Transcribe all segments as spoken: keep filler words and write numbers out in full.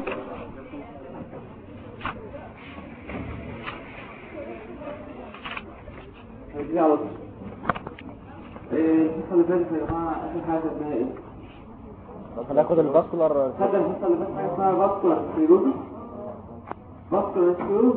هيجي على طول. ايه الحصه اللي فاتت يا جماعه اخر حاجه اسمها ايه؟ هناخد الفاسكولار. خدنا الحصه اللي فاتت حاجه اسمها فاسكولار سكليروزس. فاسكولار سكليروزس.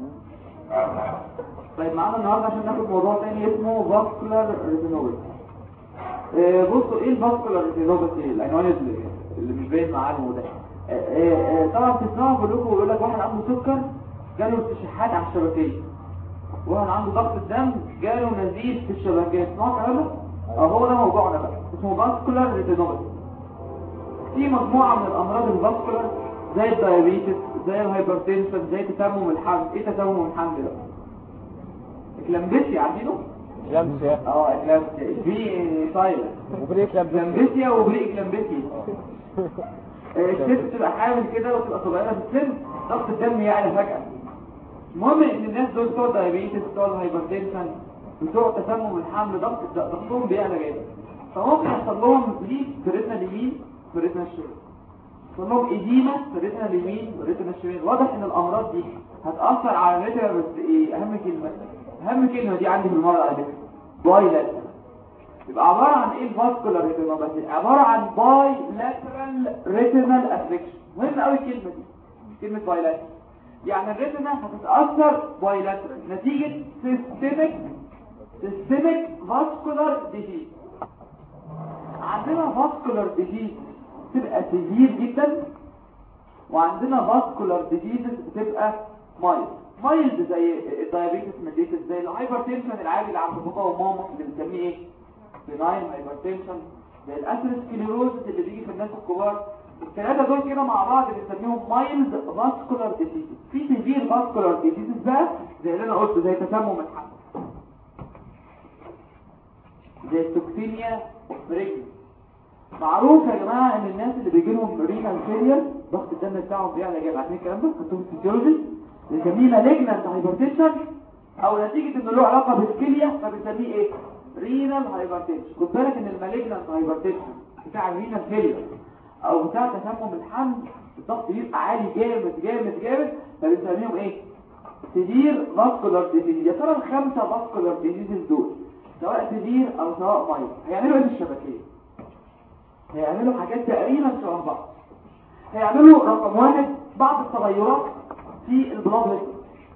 طيب معانا النهارده عشان ناخد موضوع تاني اسمه فاسكولار ريتينوباثي. إيه بصوا ايه الفاسكولار ريتينوباثي؟ العنوان اللي, اللي مش باين معانا ده. إيه إيه طبعا بتسمعوا كلكم بيقول لك واحد عنده سكر جاله استشحات على الشبكيه، واحد عنده ضغط الدم جاله نزيف في الشبكيه. اسمعوا الكلام ده؟ اه هو ده موضوعنا بقى، اسمه فاسكولار ريتينوباثي. في مجموعه من الامراض الفاسكولار زي الدايابيتس، زي الهايبرتنشن، زي تسمم الحمل. ايه تسمم الحمل ده؟ اكلامبسيا، عارفينه؟ اكلامبسيا. اه اكلامبسيا في سايلنت وبري اكلامبسيا وبري اكلامبسيا. الست تبقى حامل كده وتبقى صغيره في السن، ضغط الدم يعلى فجاه. المهم ان الناس دول بتوع الدايابيتس، بتوع الهايبرتنشن، بتوع تسمم الحمل، ضغط ضغطهم بيعلى جدا، فممكن يحصل لهم ليك في الريتنا اليمين في الريتنا الشمال، يحصل لهم ايديما في الريتنا اليمين والريتنا الشمال. واضح ان الامراض دي هتاثر على الريتنا. بس ايه اهم كلمه؟ اهم كلمه دي عندي في المرض على فكره، بايلاترال. يبقى عباره عن ايه الفاسكولار ريتينوباثي؟ عباره عن بايلاترال ريتينال افكشن. مهم قوي الكلمه دي، كلمه بايلاترال. يعني الريتنا هتتاثر بايلاترال نتيجه سيستميك سيستميك فاسكولار ديزيز. عندنا فاسكولار ديزيز بتبقى سيفير جدا، وعندنا فاسكولار ديزيز بتبقى مايلد. مايلد زي الدايابيتس ميليتس، زي الهايبرتنشن العادي اللي عند بابا وماما اللي بنسميه ايه؟ بناين هايبرتنشن، زي الاسيروسكليروزس اللي بيجي في الناس الكبار. الثلاثه دول كده مع بعض بنسميهم مايلد فاسكولار ديزيز. في سيفير فاسكولار ديزيز بقى زي اللي انا قلته، زي تسمم الحمل، زي التوكسيميا اوف. معروف يا جماعه ان الناس اللي بيجي لهم رينال فيلير ضغط الدم بتاعهم بيعلى جامد. عارفين الكلام ده؟ خدتوه في الفسيولوجي. بنسميه مالجنانت هايبرتنشن، او نتيجه انه له علاقه بالكليه فبنسميه ايه؟ رينال هايبرتنشن. خد بالك ان المالجنانت هايبرتنشن بتاع الرينال فيلير او بتاع تسمم الحمل الضغط بيبقى عالي جامد جامد جامد، فبنسميهم ايه؟ سيفير فاسكولار ديزيز. يا ترى الخمسه فاسكولار ديزيز دول سواء سيفير او سواء مايلد هيعملوا ايه في الشبكيه؟ هيعملوا حاجات تقريبا شبه بعض. هيعملوا رقم واحد بعض التغيرات في البلاد فيسل.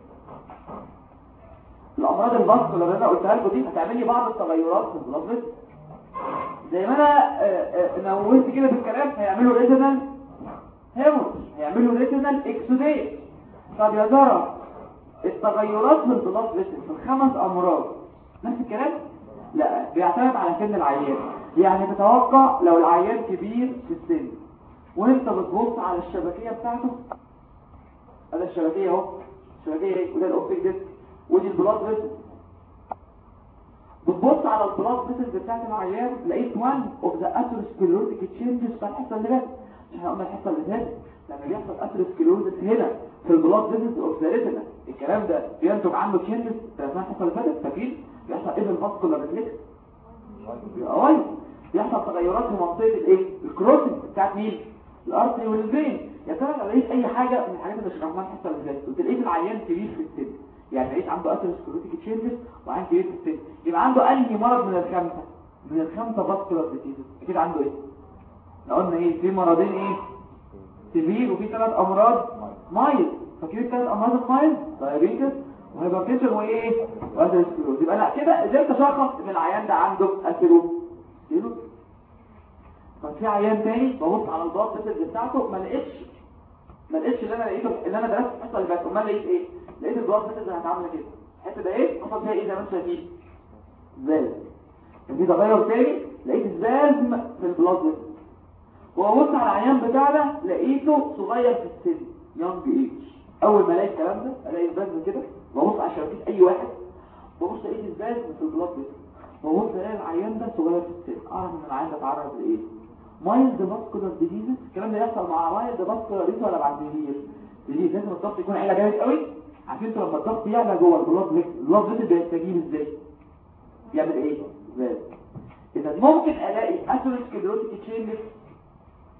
الامراض الفاسكولار اللي انا قلتها لكم دي هتعمل لي بعض التغيرات في البلاد فيسل، زي ما انا نوهت كده بالكلام. هيعملوا ريتينال هيموريج، هيعملوا ريتينال اكسوديت. طب يا ترى التغيرات في البلاد فيسل في الخمس امراض نفس الكلام؟ لا، بيعتمد على سن العيان. يعني تتوقع لو العيان كبير في السن وانت بتبص على الشبكيه بتاعته، هذا الشبكيه اهو، الشبكيه ايه؟ وده الاوبتيك ديسك، ودي البلاد فيسل. بتبص على البلاد فيسل بتاعت العيان لقيت وان اوف ذا اثيروسكليروتيك تشينجز بتاع الحصه اللي فاتت. احنا قلنا الحصه اللي فاتت لما بيحصل اثيروسكليروزس هنا في البلاد فيسل اوف ذا ريتنا، الكلام ده بينتج عنه تشينجز بتاع الحصه اللي فاتت. فاكرين بيحصل ايه في الفاسكولار ريفلكس؟ ايوه بيحصل تغيرات في منطقه الايه؟ الكروسنج بتاعت مين؟ الارتري والفين. يا ترى لو لقيت اي حاجه من الحاجات اللي شرحناها الحصه اللي فاتت وتلاقيت العيان كبير في السن، يعني لقيت عنده اثيروسكليروتيك تشينجز وعيان كبير في السن، يبقى عنده انهي مرض من الخمسه؟ من الخمسه فاسكولار ديزيز. اكيد عنده ايه؟ احنا قلنا ايه؟ في مرضين ايه؟ سيفير، وفي ثلاث امراض مايلد. فاكرين الثلاث امراض المايلد؟ دايابيتس وهايبرتنشن وايه؟ واثيروسكليروز. يبقى لا كده قدرت اشخص ان العيان ده عنده اثيروسكليروز. طب في عيان تاني ببص على البلاد فيسل بتاعته ما لقيتش ما لقيتش اللي انا لقيته اللي انا درسته الحصه اللي فاتت. امال لقيت ايه؟ لقيت البلاد فيسل هتعمل كده. الحته ده ايه؟ حصل فيها ايه زي ما انتم شايفين؟ زال. كان في تغير تاني، لقيت الزازم في البلاد فيسل. وببص على العيان بتاعنا لقيته صغير في السن، يونج ايج. اول ما الاقي الكلام ده الاقي الزازم كده، ببص على شبكيه اي واحد، ببص الاقي الزازم في البلاد فيسل، ببص الاقي العيان ده صغير في السن، اعرف ان العيان ده اتعرض لايه؟ مايلد فاسكولار ديزيز. الكلام ده يحصل مع مايلد فاسكولار ديزيز ولا بعد سيفير؟ سيفير لازم الضغط يكون عالي جامد قوي. عارفين انتوا لما الضغط يعلى جوه البلاد فيسل، البلاد فيسل بيستجيب ازاي؟ يعمل ايه؟ ازاي؟ اذا ممكن الاقي اثيروسكليروتيك تشينجز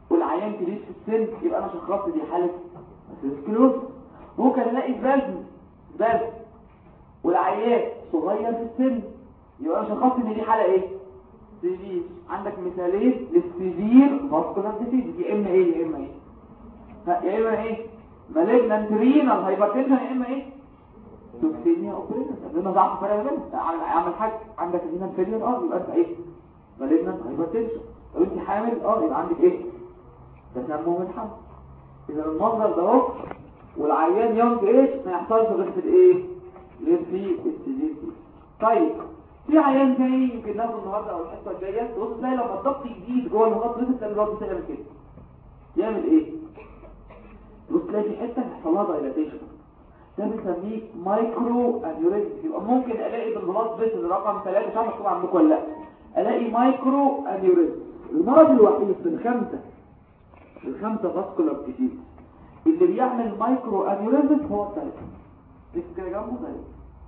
والعيان كبير في السن يبقى انا شخصت دي حاله سكلوز. ممكن الاقي فالف فالف والعيان صغير في السن يبقى انا شخصت ان دي حاله ايه؟ سيفير. عندك مثالين للسيفير فاسكولار ديزيز، يا اما ايه يا اما ايه يا اما ايه مالجنانت رينال هايبرتنشن، يا اما ايه توكسيميا اوبريشن. لما ضعف فرق بينهم عامل حاجه عندك رينال فيلير اه يبقى انت ايه مالجنانت هايبرتنشن. لو انت حامل اه يبقى عندك ايه تسمم الحمل. اذا المنظر ده اهو والعيان يونج ايج ما يحصلش غير في الايه غير في السيفير. طيب في عيان تاني يمكن ناخده النهارده او الحصه الجايه تبص تلاقي لما الضغط يزيد جوه المخاط لسه تلاقي الضغط بيعمل كده. يعمل ايه؟ تبص تلاقي في حته يحصل لها دايلاتيشن، ده بنسميه مايكرو انيوريزم. يبقى ممكن الاقي بالبلاط فيسل رقم ثلاثة مش عارف مكتوب عندكم ولا لا، الاقي مايكرو انيوريزم. المرض الوحيد في الخمسه الخمسه فاسكولار ديزيز اللي بيعمل مايكرو انيوريزم هو الثالث. دي كده جنبه ثالث.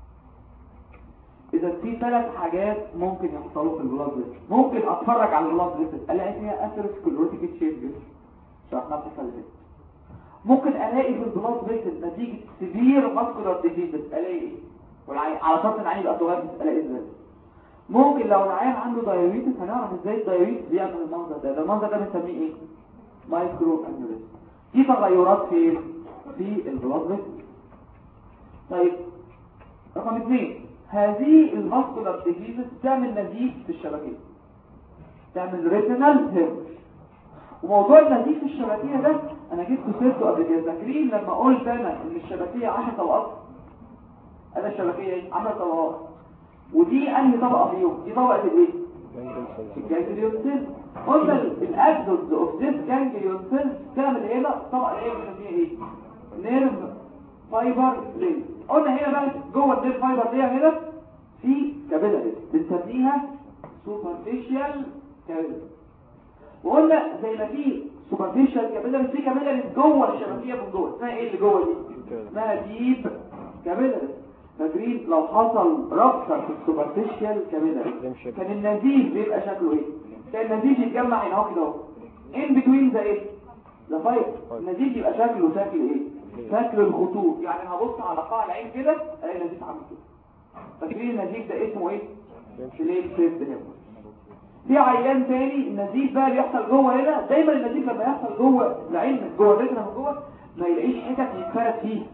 اذا في ثلاث حاجات ممكن يحصلوا في البلاد فيسل. ممكن اتفرج على البلاد فيسل الاقي فيها اثيروسكليروتيك تشينجز شرحناها في الحصه اللي فاتت. ممكن الاقي في البلاد فيسل نتيجه سيفير فاسكولار ديزيز الاقي ايه والعين على شرط العين يبقى صغير الاقي ازاي. ممكن لو العيان عنده دايوريتس هنعرف ازاي الدايوريتس بيعمل المنظر ده. ده المنظر ده بنسميه ايه مايكرو انيوريزم. دي تغيرات في في البلاد فيسل. طيب رقم اثنين، هذه الفاسكولار ديزيز تعمل نزيف في الشبكيه، تعمل ريتينال هيموريج. وموضوع النزيف في الشبكيه ده انا جبت سيرته قبل كده. فاكرين لما قلت انا ان الشبكيه عشر طبقات؟ انا الشبكيه ايه عشر طبقات، ودي انهي طبقه فيهم؟ دي طبقه الايه الجانجليون سيل. قلنا الاكسودز اوف ذيس جانجليون سيل تعمل هنا الطبقه اللي هي بنسميها ايه نيرف فايبر لين. قلنا هنا بقى جوه النيرف فايبر دي هنا في كابيلاريز بنسميها سوبرفيشال كابيلاريز. وقلنا زي ما في سوبرفيشال كابيلاريز في كابيلاريز جوه الشبكيه من جوه اسمها ايه اللي جوه دي؟ اسمها ديب كابيلاريز. فاكرين لو حصل رابشر في السوبرفيشال كابيلاريز كان النزيف بيبقى شكله ايه؟ كان النزيف يتجمع هنا اهو كده اهو ان بتوين ذا ايه؟ ذا فايبر. النزيف يبقى شكله شكل ايه؟ شكل الخطوط. يعني هبص على قاع العين كده الاقي النزيف عامل كده. فاكرين النزيف ده اسمه ايه؟ سليب سيب هيموريج. في عيان تاني النزيف بقى بيحصل جوه هنا. دايما النزيف لما يحصل جوه العين من جوه الريتنا من جوه ما يلاقيش حتت يتفرد فيها،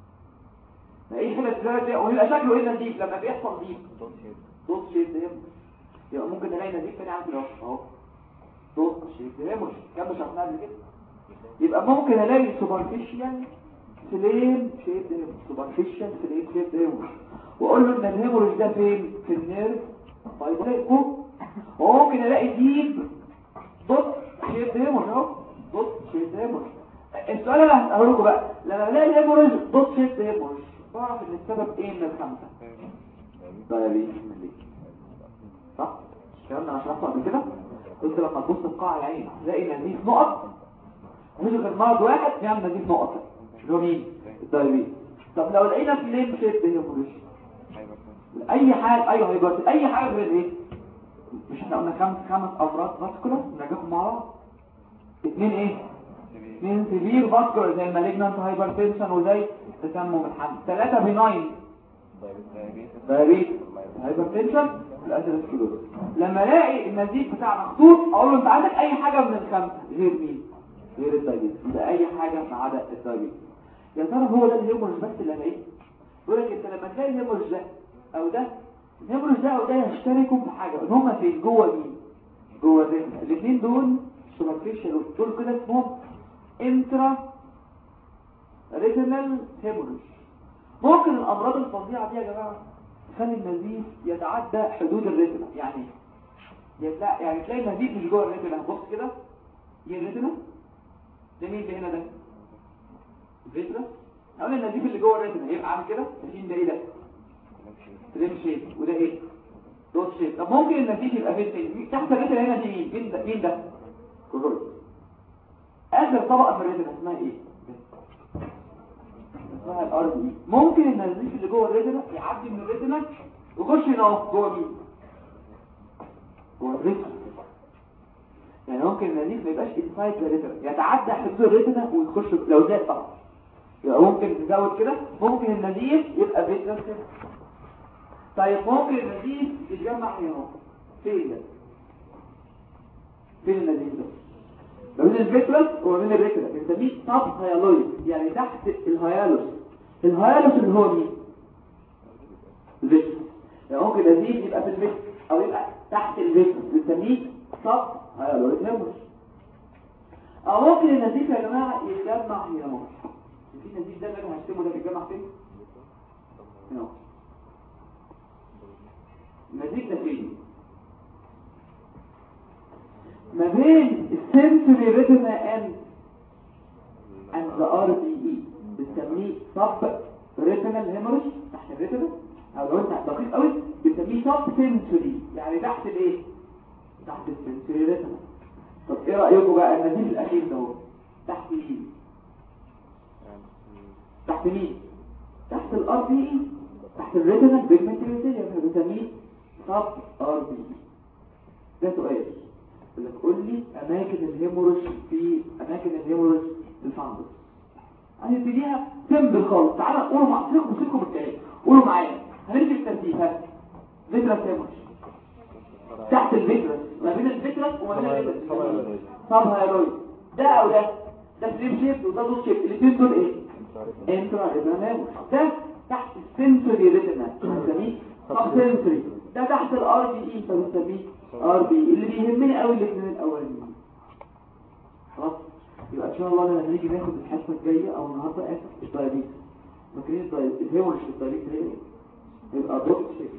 ما يلاقيش حتت يتفرد فيها، ويبقى شكله ايه النزيف لما بيحصل ديب دوت شيب هيموريج. يبقى ممكن نلاقي نزيف تاني عامل كده اهو دوت شيب هيموريج كام شرحناها قبل كده. يبقى ممكن الاقي سوبرفيشال سليم شيب هيموريج، سوبرفيشال سليم شيب هيموريج، واقول له ان الهيموريج ده فين؟ في النيرف فايبر. وممكن الاقي ديب دوت شيب هيموريج اهو دوت شيب هيموريج. السؤال اللي هقول لكم بقى لما الاقي الهيموريج دوت شيب هيموريج بعرف ان السبب ايه من الخمسه؟ دايابيتس ميليتس صح؟ الكلام ده انا شرحته قبل كده. قلت لما تبص في قاع العين تلاقي نزيف نقط، مش غير مرض واحد بيعمل نزيف نقط اللي هو مين؟ الدايابيتس. طب لو لقينا فليم شيب هيموريج اي حاجه اي هايبرت اي حاجه غير ايه؟ مش احنا قلنا خمس خمس امراض فاسكولار نراجعهم مع بعض. اثنين ايه؟ اثنين سيفير فاسكولار زي المالجنانت هايبرتنشن وزي تسمم الحمل. ثلاثه بيناين دايابيتس هايبرتنشن والاتيروسكليروز. لما الاقي النزيف بتاع مخطوط اقول له انت عندك اي حاجه من الخمسه غير مين؟ غير الدايابيتس. يبقى اي حاجه ما عدا الدايابيتس. يا ترى هو ده الهيموريج بس اللي الاقيه؟ يقول لك انت لما تلاقي الهيموريج ده او ده الهيموريج ده او ده يشتركوا في حاجه ان هم فين؟ جوه مين؟ جوه الريتنا. الاثنين دول سوبرفيشال دول كده اسمهم انترا ريتينال هيموريج. ممكن الامراض الفظيعه دي يا جماعه تخلي النزيف يتعدى حدود الريتنا. يعني يتلا... يعني تلاقي النزيف مش جوه الريتنا. بص كده دي الريتنا ده مين اللي هنا ده؟ الريتنا. اقول النزيف اللي جوه الريتنا يبقى عامل كده ماشيين ده ايه ده؟ تريم شيب وده ايه؟ دوت شيب. طب ممكن النزيف يبقى فين تاني؟ تحت الريتنا هنا دي مين؟ مين ده؟ مين ده؟ كورول. اخر طبقه في الريتنا اسمها ايه؟ اسمها الار بي. ممكن النزيف اللي جوه الريتنا يعدي من الريتنا ويخش هنا اهو جوه مين؟ جوه الريتنا. يعني ممكن النزيف ما يبقاش انسايد الريتنا، يتعدى حدود الريتنا ويخش لو زاد طبعا، يبقى ممكن نزود كده. ممكن النزيف يبقى فيترس. طيب ممكن النزيف يتجمع هنا اهو. فين ده؟ فين النزيف ده؟ ما بين الفيترس وما بين الريتنا بنسميه سب هيالويد، يعني تحت الهيالوس. الهيالوس اللي هو مين؟ الفيترس. يعني ممكن النزيف يبقى في الفيترس او يبقى تحت الفيترس بنسميه سب هيالويد هيموريج. او ممكن النزيف يا جماعه يتجمع هنا اهو. في النزيف ده اللي انا هشتمه ده بيتجمع فين؟ هنا اهو. النزيف ده فين؟ ما بين السنسوري ريتنا اند اند ذا ار بي اي بنسميه سب ريتنال هيموريج تحت الريتنا، او لو انت دقيق قوي بنسميه سب سنسوري، يعني تحت الايه؟ تحت السنسوري ريتنا. طب ايه رايكم بقى النزيف الاخير ده اهو تحت مين؟ تحت مين؟ تحت الار بي اي، تحت الريتنال بيجمنتيشن بنسميه سب ار بي اي. ده سؤال اللي تقول لي اماكن الهيموريج في اماكن الهيموريج في الفندس. هنبتديها سمبل خالص. تعالى قولوا مع سيبكم سيبكم بالكلام، قولوا معايا هنمشي بالترتيب. ها فيترس هيموريج تحت الفيترس، ما بين الفيترس وما بين الفيترس سب هيالويد. ده او ده ده سليب شيب وده دوت شيب، الاثنين دول ايه؟ انترا ريتنا. ده تحت السنسوري ريتنا بنسميه سب سنسوري. ده تحت الار بي اي فبنسميه ار بي. اللي بيهمني قوي الاثنين الاولانيين. خلاص يبقى ان شاء الله لما نيجي ناخد الحصه الجايه او النهارده اسف الدايابيتس، فاكرين الدايابيتس الهيموريج في الدايابيتس ايه؟ يبقى دوت شيب.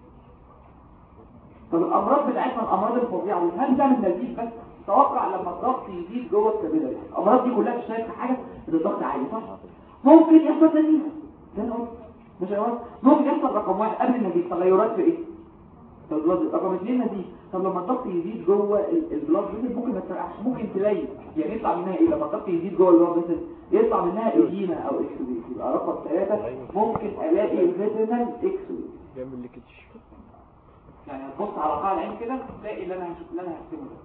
طب الامراض بتاعتنا الامراض الفظيعه دي هل بتعمل نزيف بس؟ توقع لما الضغط يزيد جوه الكبد الامراض دي كلها مش شايفه حاجه ان الضغط عالي صح؟ ممكن يحصل نزيف زي ما قلت مش هيقول ممكن يحصل رقم واحد قبل النزيف تغيرات في ايه؟ في البلاد. رقم اثنين نزيف. طب لما الضغط يزيد جوه البلاد ممكن ما تفرقعش، ممكن تلاقي يعني يطلع منها ايه لما الضغط يزيد جوه البلاد يطلع منها ايديما او اكسوديت. يبقى رقم ثلاثة ممكن الاقي ريتينال اكسوديت بيعمل ليكيتش. يعني تبص على قاع العين كده تلاقي اللي انا هشوف اللي انا هرسمه ده.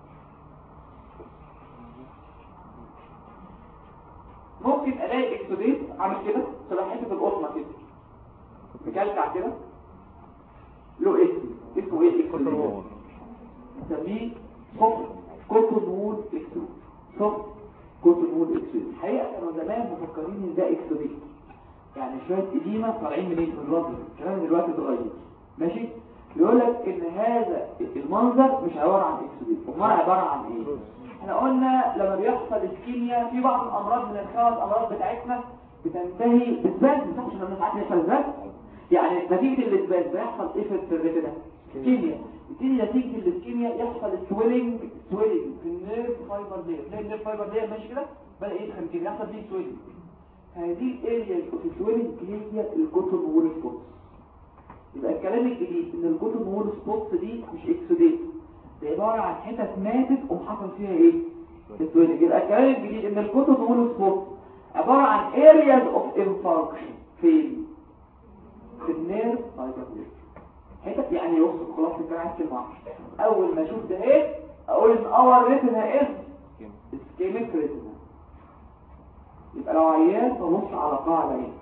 ممكن الاقي اكسوديت عامل كده شبه حته القطمه كده مكلكع كده له اسم اسمه ايه؟ اكسوديت. نسميه صف كوتون وول اكسوديت. صف كوتون وول اكسوديت. الحقيقه كانوا زمان مفكرين ان ده اكسوديت يعني شويه اديمه طالعين منين؟ من الرجل. الكلام دلوقتي اتغير ماشي. يقول لك ان هذا المنظر مش عباره عن اكسوديت، امال عباره عن ايه؟ احنا قلنا لما بيحصل اسكيميا في بعض الامراض من الخمس امراض بتاعتنا بتنتهي بالذات مش لما ساعات يحصل ذات يعني نتيجه الاثبات بيحصل ايه في الريتنا؟ اسكيميا. تيجي نتيجه الاسكيميا يحصل سويلنج سويلنج في النيرف فايبر دي تلاقي النيرف فايبر دي ماشي كده بدا يدخل كده يحصل فيه سويلنج. هذه الاريا في السويلنج هي الكوتون وول سبوتس. يبقى الكلام الجديد ان الكوتون وول سبوتس دي مش اكسوديت، دي عباره عن حتت ماتت ومحصل فيها ايه؟ السويلنج. يبقى الكلام الجديد ان الكوتون وول سبوتس عباره عن areas of infarction فين؟ في النيرف فايبر حتت يعني وصل خلاص الكلام كلمه اول ما اشوف ده ايه اقول ان اور ريتنا از اسكيميك ريتنا. يبقى لو عيان ببص على قاع العين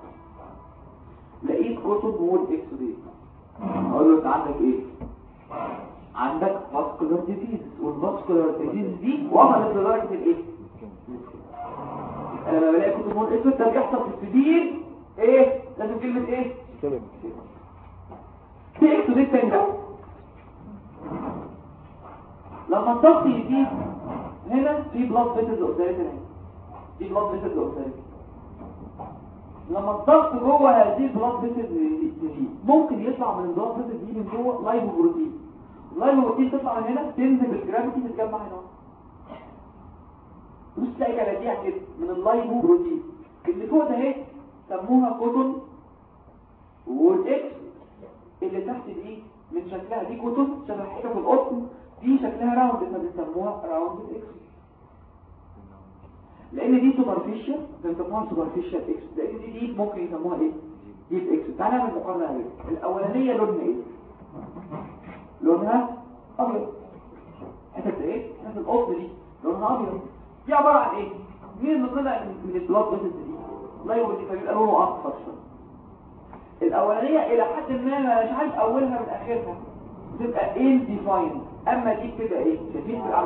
لقيت كوتون وول اكسوديت اقول له انت عندك ايه؟ عندك فاسكولار ديزيز والفاسكولار ديزيز دي وصلت لدرجه الايه؟ انا لما بلاقي كوتون وول اكسوديت ده بيحصل في السبيل ايه؟ لازم كلمه ايه؟ في اكسوديت تاني بقى لما الضغط يزيد هنا في بلاد فيسلز اوكساليت هنا في بلاد فيسلز اوكساليت. لما الضغط جوه هذه البلاد فيسلز تزيد ممكن يطلع من البلاد فيسلز دي من جوه لايبوبروتين. اللايبوبروتين تطلع من هنا تنزل بالجرافيتي تتجمع هنا بص تلاقي كلاكيع كده من اللايبوبروتين اللي فوق ده اهي سموها كوتون والاكس اللي تحت دي من شكلها دي كوتون شبه حاجه في القطن دي شكلها راوند اللي بيسموها راوند اكس لان دي سوبرفيشال بنسموها سوبرفيشال اكس لان دي دي ممكن يسموها ايه؟ دي اكس. تعالى نعمل مقارنه اهي. الاولانيه لونها ايه؟ لونها ابيض حته ايه حته القطن دي لونها ابيض دي عباره عن ايه مين اللي طلع من البلاد فيسلز دي لايو دي فبيبقى لونه اصفر شويه الاولانيه الى حد ما مش عارف اولها من اخرها بتبقى ايه ديفاين اما دي بتبقى ايه شايفين في العمل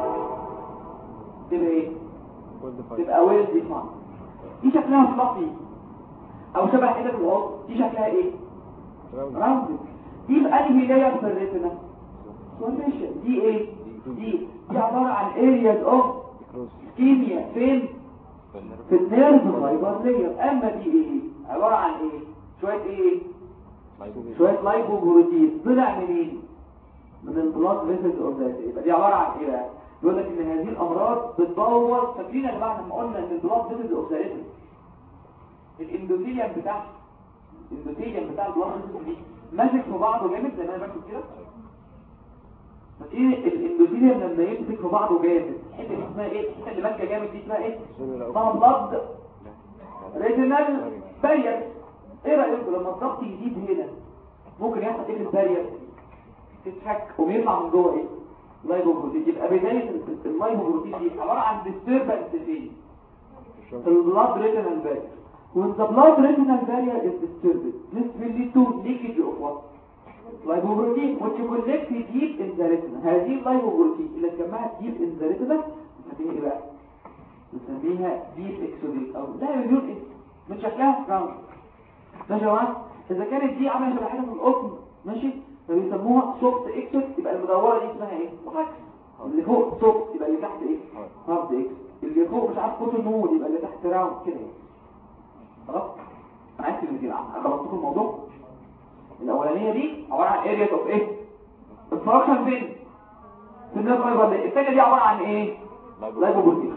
تبقى ايه تبقى ويل ديفاين دي شكلها فلافي او شبه حته القط دي شكلها ايه راوند دي بأنهي لاير في الريتنا سوليشن دي ايه دي دي عباره عن areas of ischemia فين في النيرف فايبر لاير اما دي ايه عباره عن ايه شويه ايه شويه لايبوبروتين طلع منين من البلاد فيسلز اوف ذات يبقى دي عباره عن ايه بقى بيقول لك ان هذه الامراض بتبوظ فاكرين يا جماعه لما قلنا ان البلاد فيسلز اوف ذات الاندوثيليوم بتاعها الاندوثيليوم بتاع البلاد فيسلز دي ماسك في بعضه جامد زي ما انا بكتب كده فاكرين الاندوثيليوم لما يمسك في بعضه جامد الحته دي اسمها ايه الحته اللي ماسكه جامد دي اسمها ايه اسمها بلاد ريتينال بارير ايه رايكم لما الضغط يزيد هنا ممكن يحصل ايه في البارير تتفك ويطلع من جوه ايه لايبوبروتين يبقى بدايه اللايبوبروتين دي عباره عن ديستربنس فين في البلاد ريتينال بارير when the blood retinal barrier is disturbed this will lead to leakage of what lipoprotein which collect deep in the retina هذه اللايبوبروتين اللي اتجمعت deep in the retina بنسميها ايه بقى بنسميها deep exudate او لا مليون اسم من شكلها راوند ماشي يا جماعه اذا كانت دي عامله شبه حاجه في القطن ماشي فبيسموها سوفت اكسود يبقى المدوره دي اسمها ايه وعكس اللي فوق سوفت يبقى اللي تحت ايه هارد اكس اللي فوق مش عارف كوتون نود يبقى اللي تحت راوند كده خلاص انا عايز كلمتين خلصتكم الموضوع الاولانيه دي عباره عن اريا اوف ايه الفراكشن فين في النيرف فايبر الثانيه دي عباره عن ايه لايبوبروتين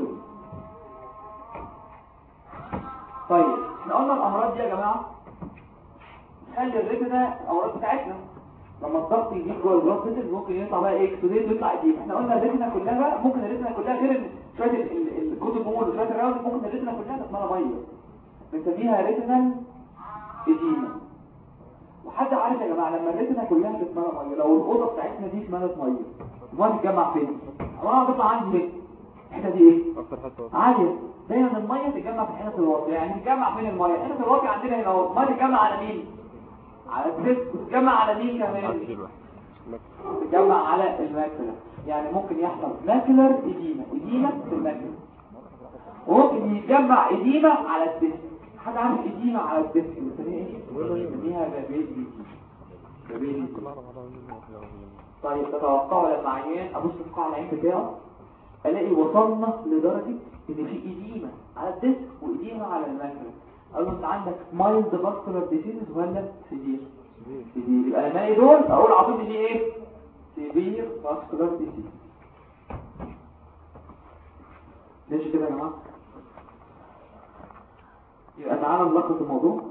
طيب احنا قلنا الامراض دي يا جماعه تخلي الريتنا الامراض بتاعتنا لما الضغط يزيد جوه البلاد فيسل ممكن يطلع بقى ايه اكسوديت ويطلع اديم احنا قلنا الريتنا كلها بقى ممكن الريتنا كلها غير شويه الكوتون مول وشويه الراوند ممكن الريتنا كلها تتملى ميه بنسميها ريتنال اديما وحد عارف يا جماعه لما الريتنا كلها تتملى ميه لو الاوضه بتاعتنا دي اتملت ميه الميه تتجمع فين الميه هتطلع عندي فين الحته دي ايه اكتر حته عاليه دايما الميه تتجمع في الحته الواطيه يعني تتجمع فين الميه الحته الواطيه عندنا هنا اهو الميه تتجمع على مين على الديسك وتتجمع على مين كمان تتجمع على الماكلر يعني ممكن يحصل ماكلر اديما اديما في الماكلر وممكن يتجمع اديما على الديسك حد عارف اديما على الديسك بنسميها ايه بنسميها بابيلي بابيلي طيب تتوقعوا لما عيان ابص في قاع العين بتاعه الاقي وصلنا لدرجه ان في اديما على الديسك واديما على الماكلر اقول له انت عندك مايلد فاسكولار ديزيز ولا سيفير سيفير يبقى لما الاقي دول اقول على طول دي ايه سيفير فاسكولار ديزيز ليش كده يا جماعه يبقى تعالى نلخص الموضوع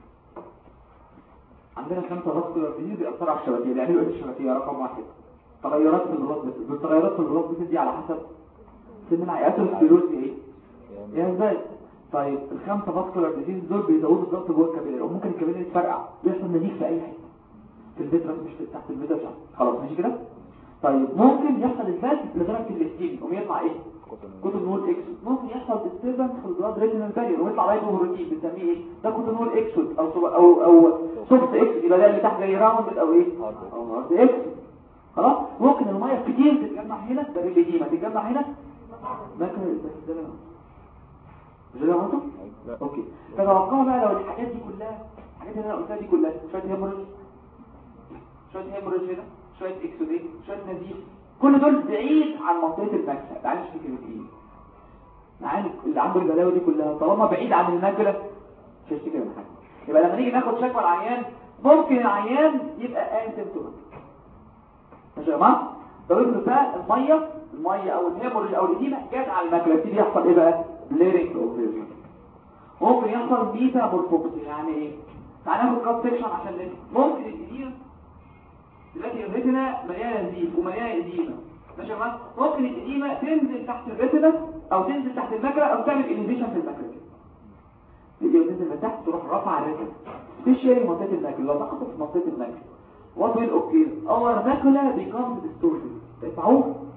عندنا خمسه فاسكولار ديزيز بيأثروا على الشبكيه بيعملوا ايه الشبكيه رقم واحد تغيرات في البلاد فيسل التغيرات في البلاد فيسل دي على حسب سن العيات السكليروز ايه يا ازاي طيب الخمسه فاسكولار ديزيز دول بيزودوا الضغط جوه الكابيلاري وممكن الكابيلاري يتفرقع بيحصل نزيف في اي حته في الفيترس مش تحت الفيترس خلاص ماشي كده طيب ممكن يحصل الفاس لدرجه الاستيم ويطلع ايه كوتون نول اكسود ممكن يحصل ديستربنس في البلاد ريتينال بارير ويطلع لايبوبروتين بنسميه ايه ده كوتون نول اكسود او سو او او سوفت اكسود يبقى ده اللي تحت زي راوند او ايه او هارد اكسود خلاص ممكن الميه كتير تتجمع هنا ده بالديما تتجمع هنا ممكن ده مش ده برضه اوكي تتوقعوا بقى لو الحاجات دي كلها الحاجات اللي انا قلتها دي كلها شويه هيموريج شويه هيموريج هنا شويه اكسوديت شويه نزيف كل دول بعيد عن منطقه الماكله تعالوا نشوف كده ايه معانا اللي عنده البلاوي دي كلها طالما بعيد عن الماكله مش هيشتكي من حاجه يبقى لما نيجي ناخد شكوى العيان ممكن العيان يبقى اسيمتوماتيك ماشي يا جماعه ضروري بقى الميه الميه او الهيموريج او الاديمه جت على الماكله تيجي يحصل ايه بقى بليرنج اوفيجن ممكن يحصل بيتا مورفوكس يعني ايه تعالى ناخد كاب سيكشن عشان ليه ممكن الاديمه دلوقتي الريتنا مليانه نزيف ومليانه اديمه ماشي يا جماعه ممكن الاديمه تنزل تحت الريتنا او تنزل تحت الماكله او تعمل اليفيشن في الماكله تيجي تنزل من تحت تروح رافعه الريتنا سبيشالي منطقه الماكله لو ضغطت في منطقه الماكله what will occur our macula becomes distorted تسمعوه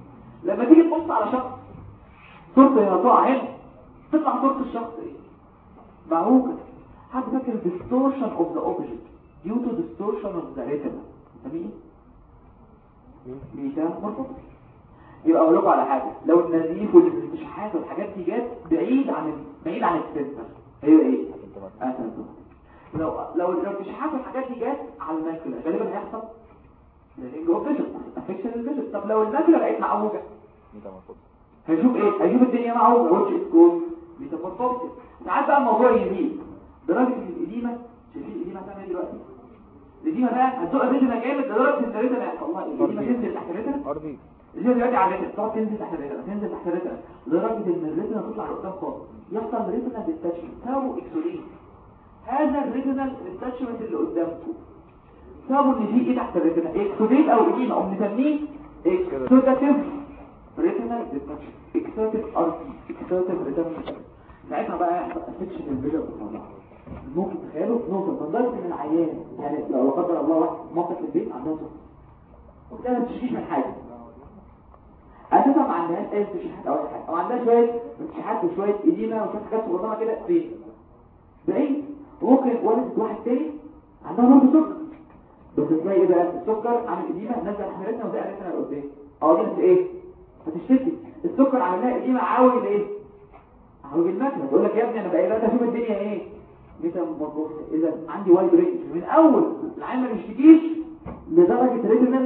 لما تيجي تبص على شخص صورته هتقع هنا تطلع صورة الشخص ايه معوجة. حد فاكر distortion of the object due to distortion of the retina مين؟ ميتامورفوزيس. يبقى اقول لكم على حاجه، لو النزيف والاستشحات والحاجات دي جت بعيد عن بعيد عن السنتر هي ايه؟ اسنتوماتيك. لو لو الاستشحات والحاجات دي جت على الماكله غالبا هيحصل لينج اوف فيجن افكشن الفيجن. طب لو الماكله بقت معوجه هيشوف ايه؟ هيشوف الدنيا معوجه وش تكون ميتامورفوزيس. ساعات بقى الموضوع يزيد درجه الاديمه. شايفين الاديمه هتعمل ايه دلوقتي؟ الاديمه بقى هتزق الريتنا جامد لدرجه ان الريتنا يحصل لها الاديمه تنزل تحت الريتنا ارضي اللي دلوقتي على الريتنا تقعد تنزل تحت الريتنا تنزل تحت الريتنا لدرجه ان الريتنا تطلع لقدام خالص يحصل ريتنا ديتاتشمنت او اكسولين. هذا الريتنال ديتاتشمنت اللي قدامكم سببه ان في ايه تحت الريتنا اكسوديت او اديمه او نسميه اكسوداتيف ريتنال ديتاتشمنت اكسوداتيف ارتي اكسوداتيف ريتنال. ساعتها بقى يحصل افكشن الفيجن بتاعنا. ممكن تخيلوا نوصل لدرجه ان العيان يعني لو لا قدر الله واحد موقف في البيت عندها سكر وكده ما تشكيش من حاجه اساسا ما عندهاش اي استشحات او اي حاجه او عندها شويه استشحات وشويه اديمه وشويه حاجات صغيره كده فين بعيد. وممكن ولد واحد تاني عندها برضه سكر بس تلاقي ايه بقى السكر عامل اديمه نزل حملتنا وده قالتنا لقدام اه دي ايه هتشتكي السكر عامل لها اديمه عاوج ايه عاوج الماكله تقول لك يا ابني انا بقى لازم اشوف الدنيا ايه ميتامورفوز. اذا عندي وايد رينج من اول العين ما بيشتكيش لدرجه ريتنال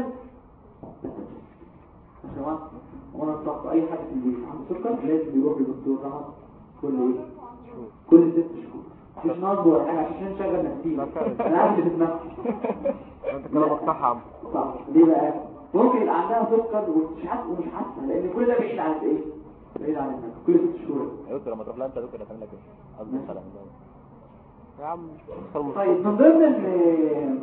تمام. وانا انصح اي حد في البيت عنده سكر لازم يروح للدكتور رمض كل ايه كل ست شهور مش نصب ولا حاجه عشان نشغل نفسينا انا عارف بتتنفس انت كلامك صح يا عم صح. ليه بقى ممكن يبقى عندها سكر ومش حاسه ومش حاسه لان كل ده بعيد عن ايه بعيد عن الناس كل ست شهور. يا دكتور لما تروح لها انت دكتور هتعمل لك ايه قصدي السلام يا عم. طيب من ضمن ال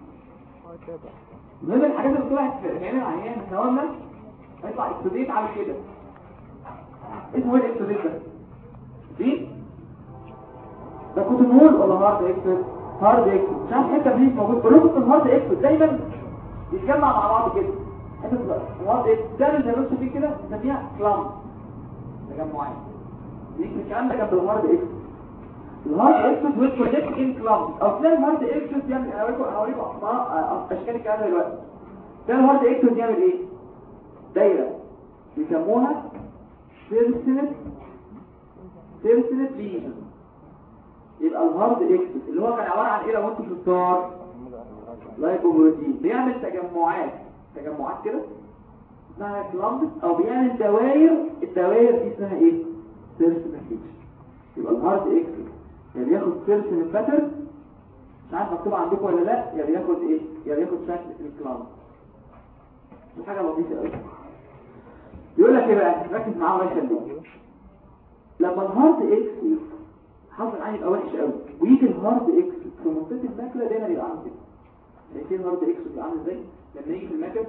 من ضمن الحاجات اللي طلعت في عيان العيان احنا قلنا هيطلع اكسوديت عامل كده اسمه ايه الاكسوديت ده؟ دي ده كوتونول ولا هارد اكسود؟ هارد اكسود. مش عارف الحته دي موجود كلكم في الهارد اكسود دايما يتجمع مع بعض كده حته الهارد اكسود ده اللي بنبص فيه كده بنسميها كلام تجمعات. دي الكلام ده جنب الهارد اكسود. الهارد اكسود والكونكت ان كلام او تلاقي الهارد اكسود يعمل اوريكم اوريكم اشكال الكلام ده دلوقتي. ده الهارد اكسود يعمل ايه؟ دايره بيسموها سيرسلت سيرسلت ليجن. يبقى الهارد اكسود اللي هو كان عباره عن ايه لو انتوا في الصور لايكوبروتين بيعمل تجمعات تجمعات كده اسمها كلامبس او بيعمل دوائر. الدوائر دي اسمها ايه؟ سيرسلت ليجن. يبقى الهارد اكسود يا بياخد سيرسلت باترن مش عارف مكتوبه عندكم ولا لا يا بياخد ايه يا بياخد شكل الكلامبس. دي حاجه لطيفه قوي. يقول لك ايه بقى ركز معاه الله يخليك. لما الهارد اكسود حصل عين يبقى وحش قوي ويجي الهارد اكسود في منطقه الماكله دايما يبقى عامل كده. شايفين الهارد اكسود يبقى عامل ازاي لما يجي في الماكله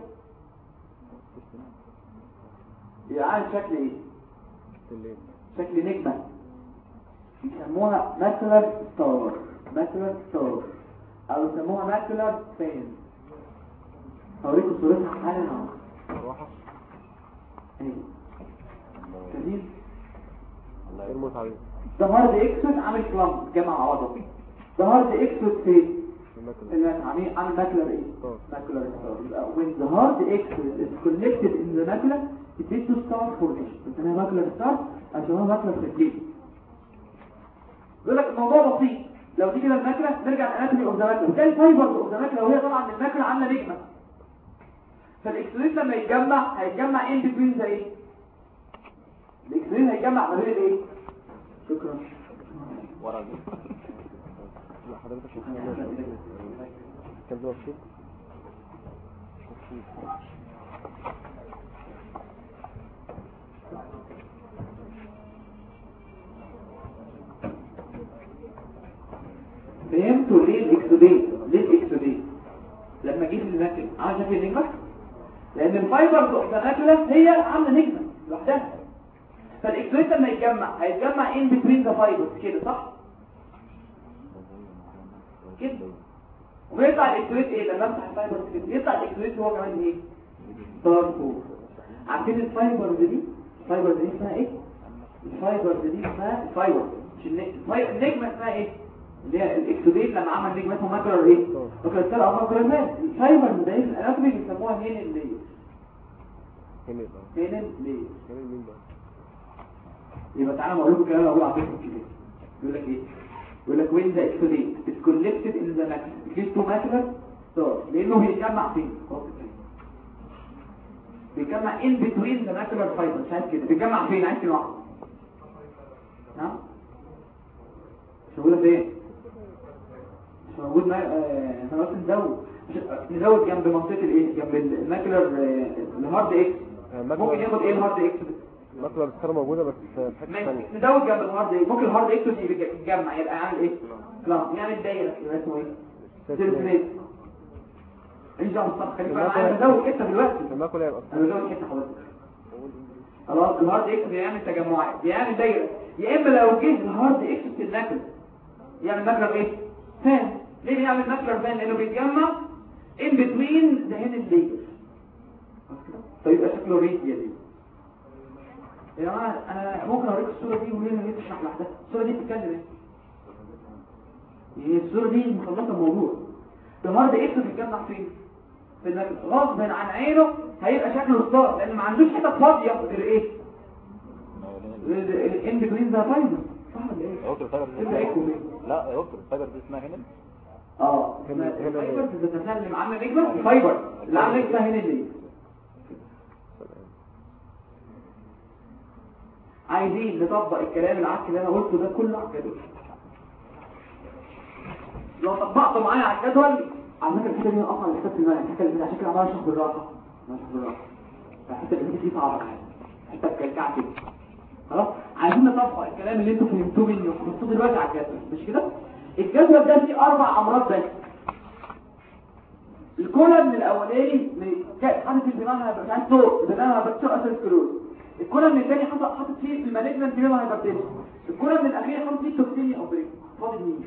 يبقى عامل شكل ايه شكل نجمه يسموها ماكلر ستار ماكلر ستار او يسموها ماكلر فين. هوريكم صورتها حالا اهو اهي جميل الله يرمز عليك. ده هارد اكسود عامل كلام جمع عوضه. ده هارد اكسود فين اللي عامل عامل ماكلر ايه ماكلر ستار. يبقى when the hard axis is connected in the macula it leads to star formation. بنسميها ماكلر ستار عشان هو ماكلر تكليف. يقول لك الموضوع بسيط. لو دي كده الماكله نرجع للاناتومي اوف ذا ماكله وتلاقي الفايبرز اوف ذا ماكله وهي طالعه من الماكله عامله نجمه. فالاكسوديت لما يتجمع هيتجمع ان بتوين زي ايه الاكسوديت هيتجمع ما بين الايه شكرا ورا دي لا حضرتك شوف كان ده مكتوب فهمتوا ليه الاكسوديت ليه الاكسوديت لما جيت الماكل عامل شكل نجمه لان الفايبرز اوف ذا ماكله هي عامله نجمه لوحدها. فالاكسوديت لما يتجمع هيتجمع ان بتوين ذا فايبرز كده صح كده وبيطلع الاكسوديت ايه لما امسح الفايبرز كده يطلع الاكسوديت هو كمان ايه ستار فور. عارفين الفايبر دي الفايبر دي اسمها ايه؟ الفايبر دي اسمها الفايبر مش النجمه اسمها ايه؟ اللي هي الاكسوديت لما عمل نجمه اسمها ماكرر ايه؟ ماكرر سيل او ماكرر مان. الفايبر ده الاناتومي بيسموها هين اللي هين اللي يبقى تعالى اقول لكم كلام اقول على فكره كده. يقول لك ايه؟ يقول لك وين ذا اكسوديت is collected in the macular it leads to macular stars لانه بيتجمع فين؟ بيتجمع in between the macular fibers مش عايز كده بيتجمع فين؟ عايز كده واحد نعم؟ مش موجودة فين؟ مش موجود ما احنا بس نزود نزود جنب منطقة الايه؟ جنب الماكولار الهارد اكس ممكن ياخد ايه الهارد اكس؟ الماكولار ستار موجودة بس في حتة ثانية نزود جنب الهارد اكس ممكن الهارد اكس يتجمع يبقى عامل ايه؟ لا يعمل دايرة يبقى اسمه ايه؟ سيرفليت ايش ده مصطفى خليك بقى انا بزود حته دلوقتي الماكولار يبقى انا بزود حته خلاص خلاص الهارد اكس بيعمل تجمعات بيعمل دايره يا اما لو جه الهارد اكس في النكل يعمل ماكلر ايه فان ليه بيعمل ماكلر فان لانه بيتجمع ان بتوين ذهن الليجر فيبقى شكله ريديا دي يا جماعه انا ممكن اوريك الصوره دي وهنا هي تشرح لوحدها الصوره دي بتتكلم ايه الصوره دي مخلصه الموضوع الهارد اكس بيتجمع فين في النكل غصب عن عينه هيبقى شكله ستار لان ما عندوش حته فاضيه غير ايه الان بتوين ذا فايبر صح ولا ايه لا يا دكتور الفايبر دي اسمها هنا اه الفايبر بتتكلم عن نجمه الفايبر اللي عامله اسمها هنا ليه عايزين نطبق الكلام العكس اللي انا قلته ده كله على الجدول لو طبقته معايا على الجدول على فكره الحته دي اصلا الحته دي الحته اللي عشان كده عمال اشرح بالراحه ماشي بالراحه الحته اللي دي صعبه حته بكلكعه كده خلاص عايزين نطبق الكلام اللي انتوا فهمتوه مني وحطوه دلوقتي على الجدول مش كده الجدول ده فيه اربع امراض بس الكولم الاولاني حاطط البناء مش عارف صوت البناء بتشوف اثر الكلور الكولم الثاني حاطط حاطط فيه المانجمنت بيبقى هايبرتنشن الكولم الاخير حاطط فيه توكسيميا اوبريك فاضل مين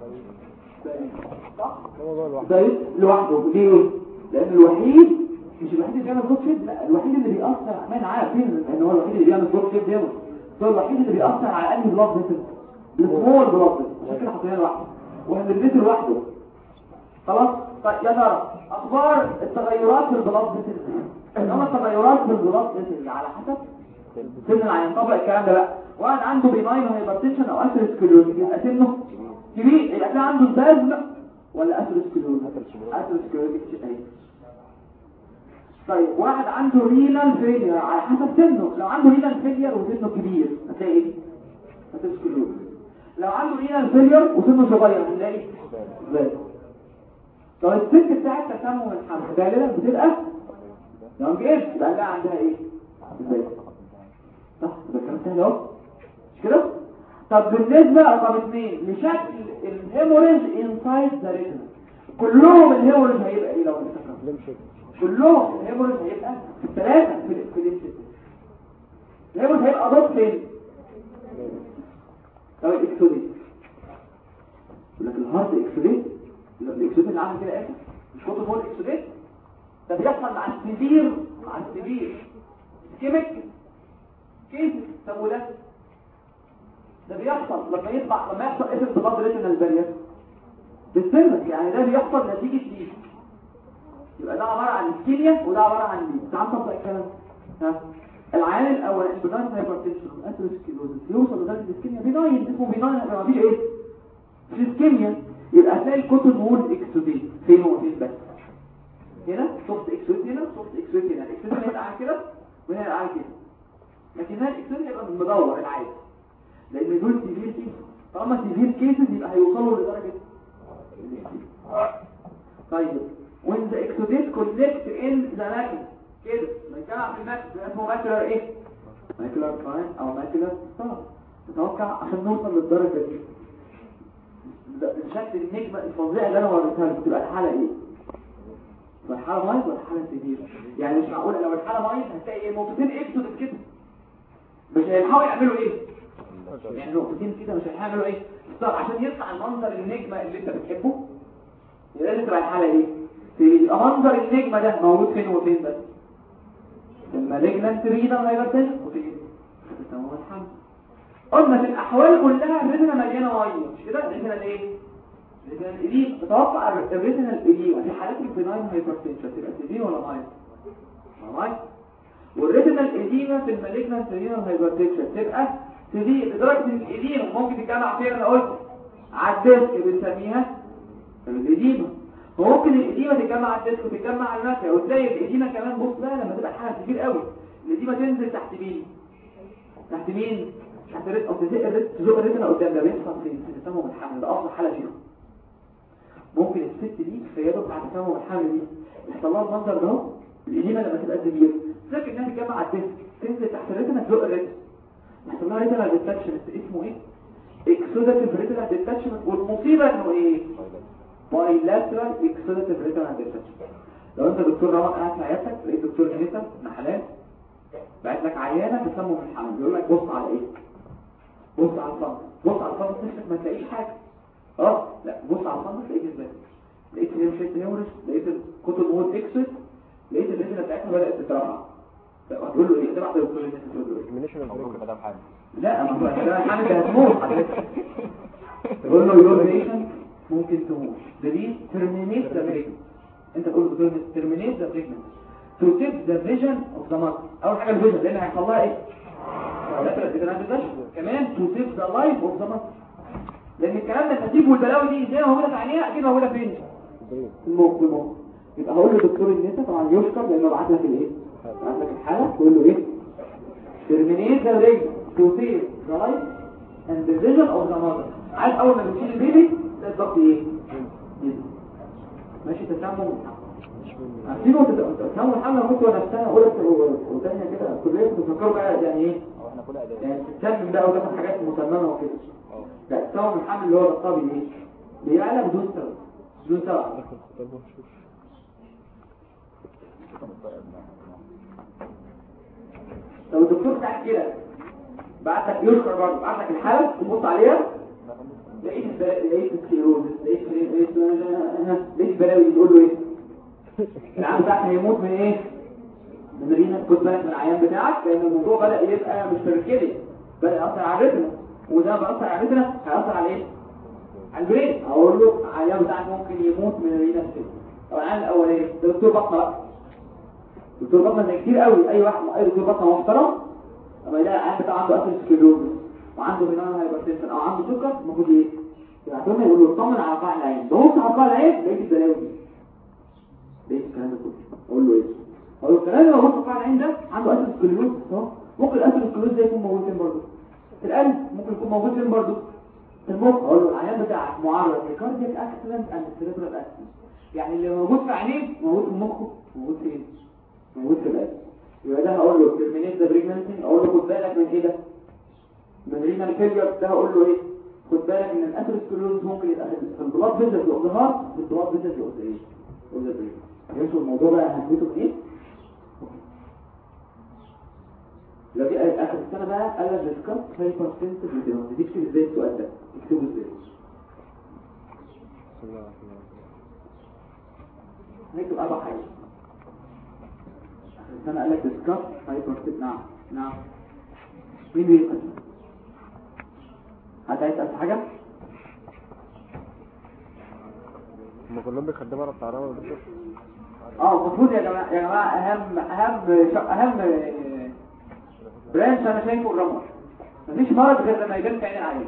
صح ده لوحده ليه لان الوحيد مش الوحيد اللي بيعمل بلوك شيب لا الوحيد اللي بيأثر احنا عارفين ان هو الوحيد اللي بيعمل بلوك شيب ده هو الوحيد اللي بيأثر على انهي بلاد فيسل السمول بلاد فيسل عشان كده حاطينها لوحده واحنا بندرسه لوحده خلاص طيب يا ترى اخبار التغيرات في البلاد فيسل انما التغيرات في البلاد فيسل على حسب سن العيان طبق الكلام ده بقى واحد عنده بيناين هايبرتنشن او اثيروسكليروز يبقى سنه كبير يبقى كده عنده سبازم ولا اثيروسكليروز اثيروسكليروز اهي طيب واحد عنده رينال فيلير على حسب سنه لو عنده رينال فيلير وسنه كبير هتلاقي ايه اثيروسكليروز لو عنده رينال فيلير وسنه صغير هنلاقي سبازم طب الست بتاعت تسمم الحمل غالبا بتبقى لو جيت يبقى لها عندها ايه سبازم صح ده كلام سهل اهو مش كده طب بالنسبه رقم اثنين لشكل الهيموريج انسايد ذا ريتنا كلهم الهيموريج هيبقى ايه لو نفتكر كلهم الهيموريج هيبقى ثلاثه في الكلينيك الهيموريج هيبقى ضغط فين لو الاكسوديت يقول لك الهارد اكسوديت الاكسوديت اللي عامل كده اسف مش كنت بقول الاكسوديت ده بيحصل مع السيفير مع السيفير كيميك كيس تمولات ده بيحصل لما يطلع لما يحصل اسم بلاد ريتينال بارير بالسلك يعني ده بيحصل نتيجه دي يبقى ده عباره عن الكيمياء وده عباره عن دي تعال نطبق الكلام ها العيان الاول البناين هايبرتنشن اثيروسكليروز يوصل لدرجه الكيمياء بيناين اسمه بيناين ما فيش ايه في الكيمياء يبقى هتلاقي الكتب مول اكسوديت فين وفين بس هنا صوت اكسوديت هنا صوت اكسوديت هنا الاكسوديت هيبقى عامل كده وهنا هيبقى عامل كده لكن هنا الاكسوديت هيبقى مدور العادي لان دول سيفير كيس طالما سيفير كيسز يبقى هيوصلوا لدرجه طيب when the exudate connect in the macular كده ما يتكلم في الماكلر اسمه ماكلر ايه ماكلر فاين او ماكلر ستار تتوقع عشان نوصل للدرجه دي شكل النجمه الفظيع اللي انا وريتها لك تبقى الحاله ايه تبقى الحاله مايز ولا الحاله سيفير يعني مش معقول لو الحاله مايز هتلاقي ايه نقطتين اكسودت كده مش هيحاولوا يعملوا ايه يعني نقطتين كده مش هيعملوا ايه طب عشان يطلع المنظر النجمه اللي انت بتحبه لازم تبقى الحاله ايه يبقى منظر النجمه ده موجود فين وفين بس المالجنانت رينال هايبرتنشن وتيجي في تسمم الحمل. قلنا في الاحوال كلها الريتنا مليانه ميه مش كده؟ الريتنا ايه؟ الريتنا الإديمة. تتوقع الريتنا الإديمة في حالات البناين هايبرتنشن تبقى سيفير ولا مايل؟ مايل. والريتنا الإديمة في المالجنانت رينال هايبرتنشن تبقى سيفير لدرجه ان الإديمة ممكن تتجمع فيها انا قلت على الديسك بنسميها الإديمة. وممكن الإديمة تتجمع على الديسك وتتجمع على المكنه وتلاقي الإديمة كمان بص بقى لما تبقى حاجه كبير قوي الإديمة تنزل تحت مين؟ تحت مين؟ تحت الريت او تزق الريت تزق الريتنا قدام. ده بيحصل في تسمم الحمل، ده افضل حاله فيهم. ممكن الست دي في يده بتاع تسمم الحمل دي يحصل لها المنظر ده اهو. الإديمة لما تبقى كبيره لكن انها تتجمع على الديسك تنزل تحت الريتنا تزق الريتنا يحصل لها ريتنا ديتاتشمنت. اسمه ايه؟ اكسوداتيف ريتنا ديتاتشمنت. والمصيبه انه ايه؟ بايلاترال اكسوداتيف ريتنا ديتاتشمنت. لو انت دكتور رمضان قاعد في عيادتك لقيت دكتور نسا محلات بعت لك عيانه تسمم الحمل يقول لك بص على ايه؟ بص على الصمت. بص على الصمت نفسك ما تلاقيش حاجه. اه لا بص على الصمت تلاقيك ازاي؟ لقيت هيمشيت هيموريس، لقيت الكتب مود اكسود، لقيت الريتنا بتاعتها بدات تترفع. هتقول له ايه؟ تبعت للدكتور نسا تقول له ايه؟ كومبينيشن اوف مدام حامل. لا ما هو ده الحمل ده هتموت حضرتك. تقول له يور بيشنت ممكن تموت. دليل ترمينيت ذا بريجننت. انت تقول له دكتور ترمينيت ذا بريجننت تو تيب ذا فيجن اوف ذا ماذر. اول حاجه الفيجن لان هيحصل لها ايه؟ كمان تو سيف ذا لايف اوف ذا ماذر. لان الكلام ده التسيب والبلاوي دي زي ما موجوده في عينيها اكيد موجوده فين؟ في المخ. في المخ. يبقى هقول له دكتور النساء طبعا يشكر لانه بعت لك الايه؟ بعت لك الحاله تقول له ايه؟ terminate the rig to save the life and the vision of the mother. عايز اول ما بتشيل البيبي الضغط ايه؟ ماشي تسمم. عارفين تسمم الحمل كنت وانا في سنه اولى وثانيه كده كليه بتفكروا بقى يعني ايه؟ يعني تتسمم بقى وتاخد حاجات مسممه وكده. لا تسمم الحمل اللي هو الطبي ايه؟ بيعلى بدون سبب بدون سبب. لو الدكتور بتاعك كده بعت لك يشكر برضه بعت لك الحاله تبص عليها لقيت لقيت سكليروز لقيت لقيت بلاوي تقول له ايه؟ العيان بتاعك هيموت من ايه؟ من رينا. خد بالك من العيان بتاعك لان الموضوع بدا يبقى مش فركلي بدا ياثر على الريتنا وده بيأثر على الريتنا هيأثر على ايه؟ على البرين. اقول له العيان بتاعك ممكن يموت من رينا كده. طب العيان الاولاني دكتور بطنه بقى دكتور بطنه زي كتير قوي اي واحد اي دكتور بطنه محترم لما يلاقي العيان بتاعه عنده اثيروسكليروز وعنده بنان هايبرتنشن او عنده سكر المفروض ايه؟ يبعتوا لنا يقولوا اطمن على قاع العين. ببص على قاع العين لقيت البلاوي دي. لقيت الكلام ده كله. اقول له ايه؟ اقول له الكلام اللي ببص على قاع العين ده عنده اثيروسكليروز اهو. ممكن الاثيروسكليروز ده يكون موجود فين برضه؟ في القلب. ممكن يكون موجود فين برضه؟ في المخ. اقول له العيان بتاعك معرض لكاردياك اكسيدنت اند سيريبرال اكسيدنت. يعني اللي موجود في عينيه موجود في مخه موجود فين؟ موجود في القلب. يبقى ده هقول له ترمينيت ذا بريجننسي. اقول له خد بالك من ايه ده؟ من رينال فيلير. ده هقول له ايه؟ خد بالك ان الاثيروسكليروز ممكن يبقى في البلاد فيزلز اوف ذا هارت في البلاد فيزلز اوف ذا ايه؟ اوف ذا برين. يوصل الموضوع بقى هنثبته في ايه؟ لو دي اخر السنه بقى قال لك ديسكاس هايبر سنسيتيف ريتينوز. دي تكتب ازاي السؤال ده؟ اكتبه ازاي؟ هنكتب اربع حاجات. اخر السنه قال لك ديسكاس هايبر سنسيتيف. نعم نعم مين بيسأل؟ حد عايز يسأل حاجة؟ هم كلهم بيخدموا على الطعام ولا بيشوف؟ اه المفروض يا جماعة يا جماعة أهم أهم أهم برانش أنا شايفه الرمر. مفيش مرض غير لما يبان في عين العين.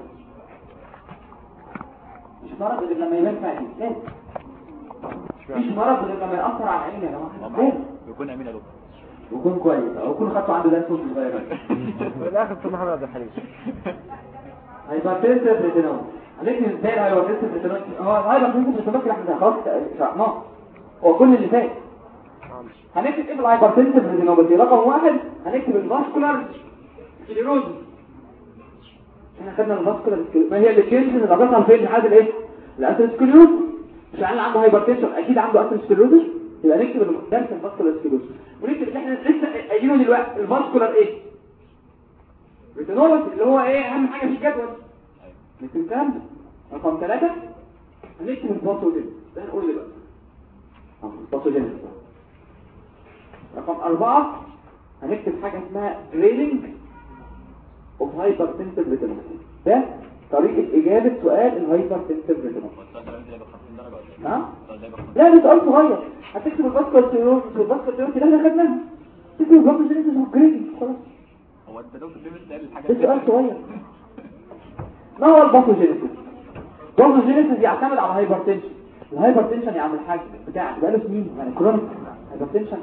مش مرض غير لما يبان في عين. ليه؟ مفيش مرض غير لما يأثر على العين يا جماعة. ليه؟ يكون أمين يا دكتور. ويكون كويس او يكون خدته عنده ده صوت صغير. في الاخر ثم محمد عبد الحليم هايبرتنسيف ريتينوز. هنكتب ازاي الهايبرتنسيف ريتينوز؟ هو الهايبرتنسيف ريتينوز اللي احنا خلاص شرحناه هو كل اللي فات. هنكتب ايه في الهايبرتنسيف ريتينوز؟ رقم واحد هنكتب الفاسكولار سكليروز. احنا خدنا الفاسكولار سكليروز ما هي اللي تشينج اللي ضغطها فين لحد الايه؟ الاثيروسكليروز. مش يعني عنده هايبرتنشن اكيد عنده اثيروسكليروز. يبقى نكتب المختلف الفاسكولار سكليروز ونكتب اللي احنا لسه قايلينه دلوقتي الفاسكولار ايه؟ ريتينوز اللي هو ايه اهم حاجه في الجدول. نكتب الكلام ده. رقم ثلاثة هنكتب الباثوجين. ده هنقول دلوقتي الباثوجين. رقم أربعة هنكتب حاجه اسمها جريدنج اوف هايبرتنسيف ريتينوباثي. ده طريقه اجابه سؤال الهايبرتنسيف ريتينوباثي. ها؟ لا ده سؤال صغير. هتكتب الباسكال تيوريز والباسكال تيوريز اللي احنا خدناها، تكتب الباثوجينيسيس والجريدنج خلاص. هو انت لو بتعمل الحاجه ده سؤال صغير. ما هو الباثوجينيسيس؟ الباثوجينيسيس يعتمد على الهايبرتنشن. الهايبرتنشن يعمل حاجه بتاعك بقاله سنين، يعني كرونيك هايبرتنشن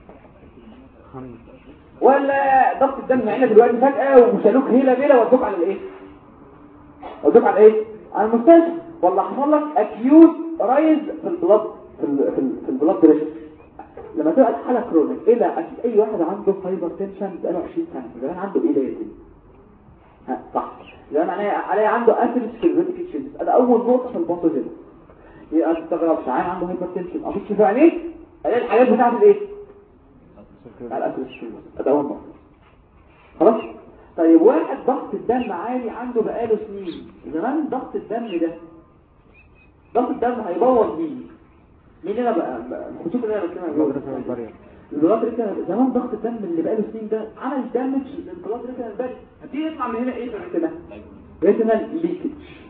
ولا ضغط الدم هنا دلوقتي فجاه وشالوك هيله بيلا ودوك على الايه؟ ودوك على ايه؟ على المستشفى، ولا حصل لك اكيوت رايز في البلاد في ال في, ال في البلاد بريشر. لما تبقى الحاله كرونيك ايه ده؟ اكيد اي واحد عنده هايبرتنشن بقاله عشرين سنه زمان عنده ايه لازم؟ ها صح، زمان معناه عليه عنده اثيروسكليروتيك تشينجز. ده اول نقطه في الباثوجين. يبقى ما تستغربش عين عنده هايبرتنشن ابص في عينيه الاقي الحاجات بتاعت الايه؟ بتاع الاثيروسكليروز. ده اول نقطه. خلاص. طيب واحد ضغط الدم عالي عنده بقاله سنين. زمان ضغط الدم ده ضغط الدم هيبوظ مين؟ مين هنا بقى؟ الخطوط اللي انا بتكلم البلاد ريتينال. زمان ضغط الدم اللي بقاله سنين ده عمل دامج للبلاد ريتينال بارير. هتيجي يطلع من هنا ايه في الريتينال؟ ريتينال ليكج.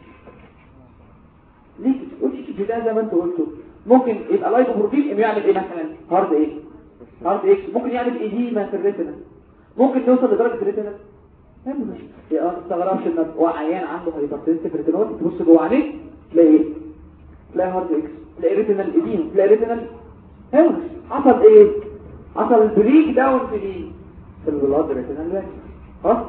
ليكج والليكج ده زي ما انتوا قلتوا ممكن يبقى لايبوبروتين يعمل ايه مثلا؟ هارد ايه؟ هارد اكس. ممكن يعمل ايديما في الريتينال. ممكن يوصل لدرجه الريتينال مش يا ما تستغربش ان عيان عنده هايبرتنسيف ريتينوز تبص جوه عينيه تلاقي ايه؟ تلاقي هارد اكس، تلاقي ريتينال ايديما، تلاقي ريتينال هيموريج. حصل ايه؟ حصل بريك داون في مين؟ في البلاد ريتينال باك. خلاص.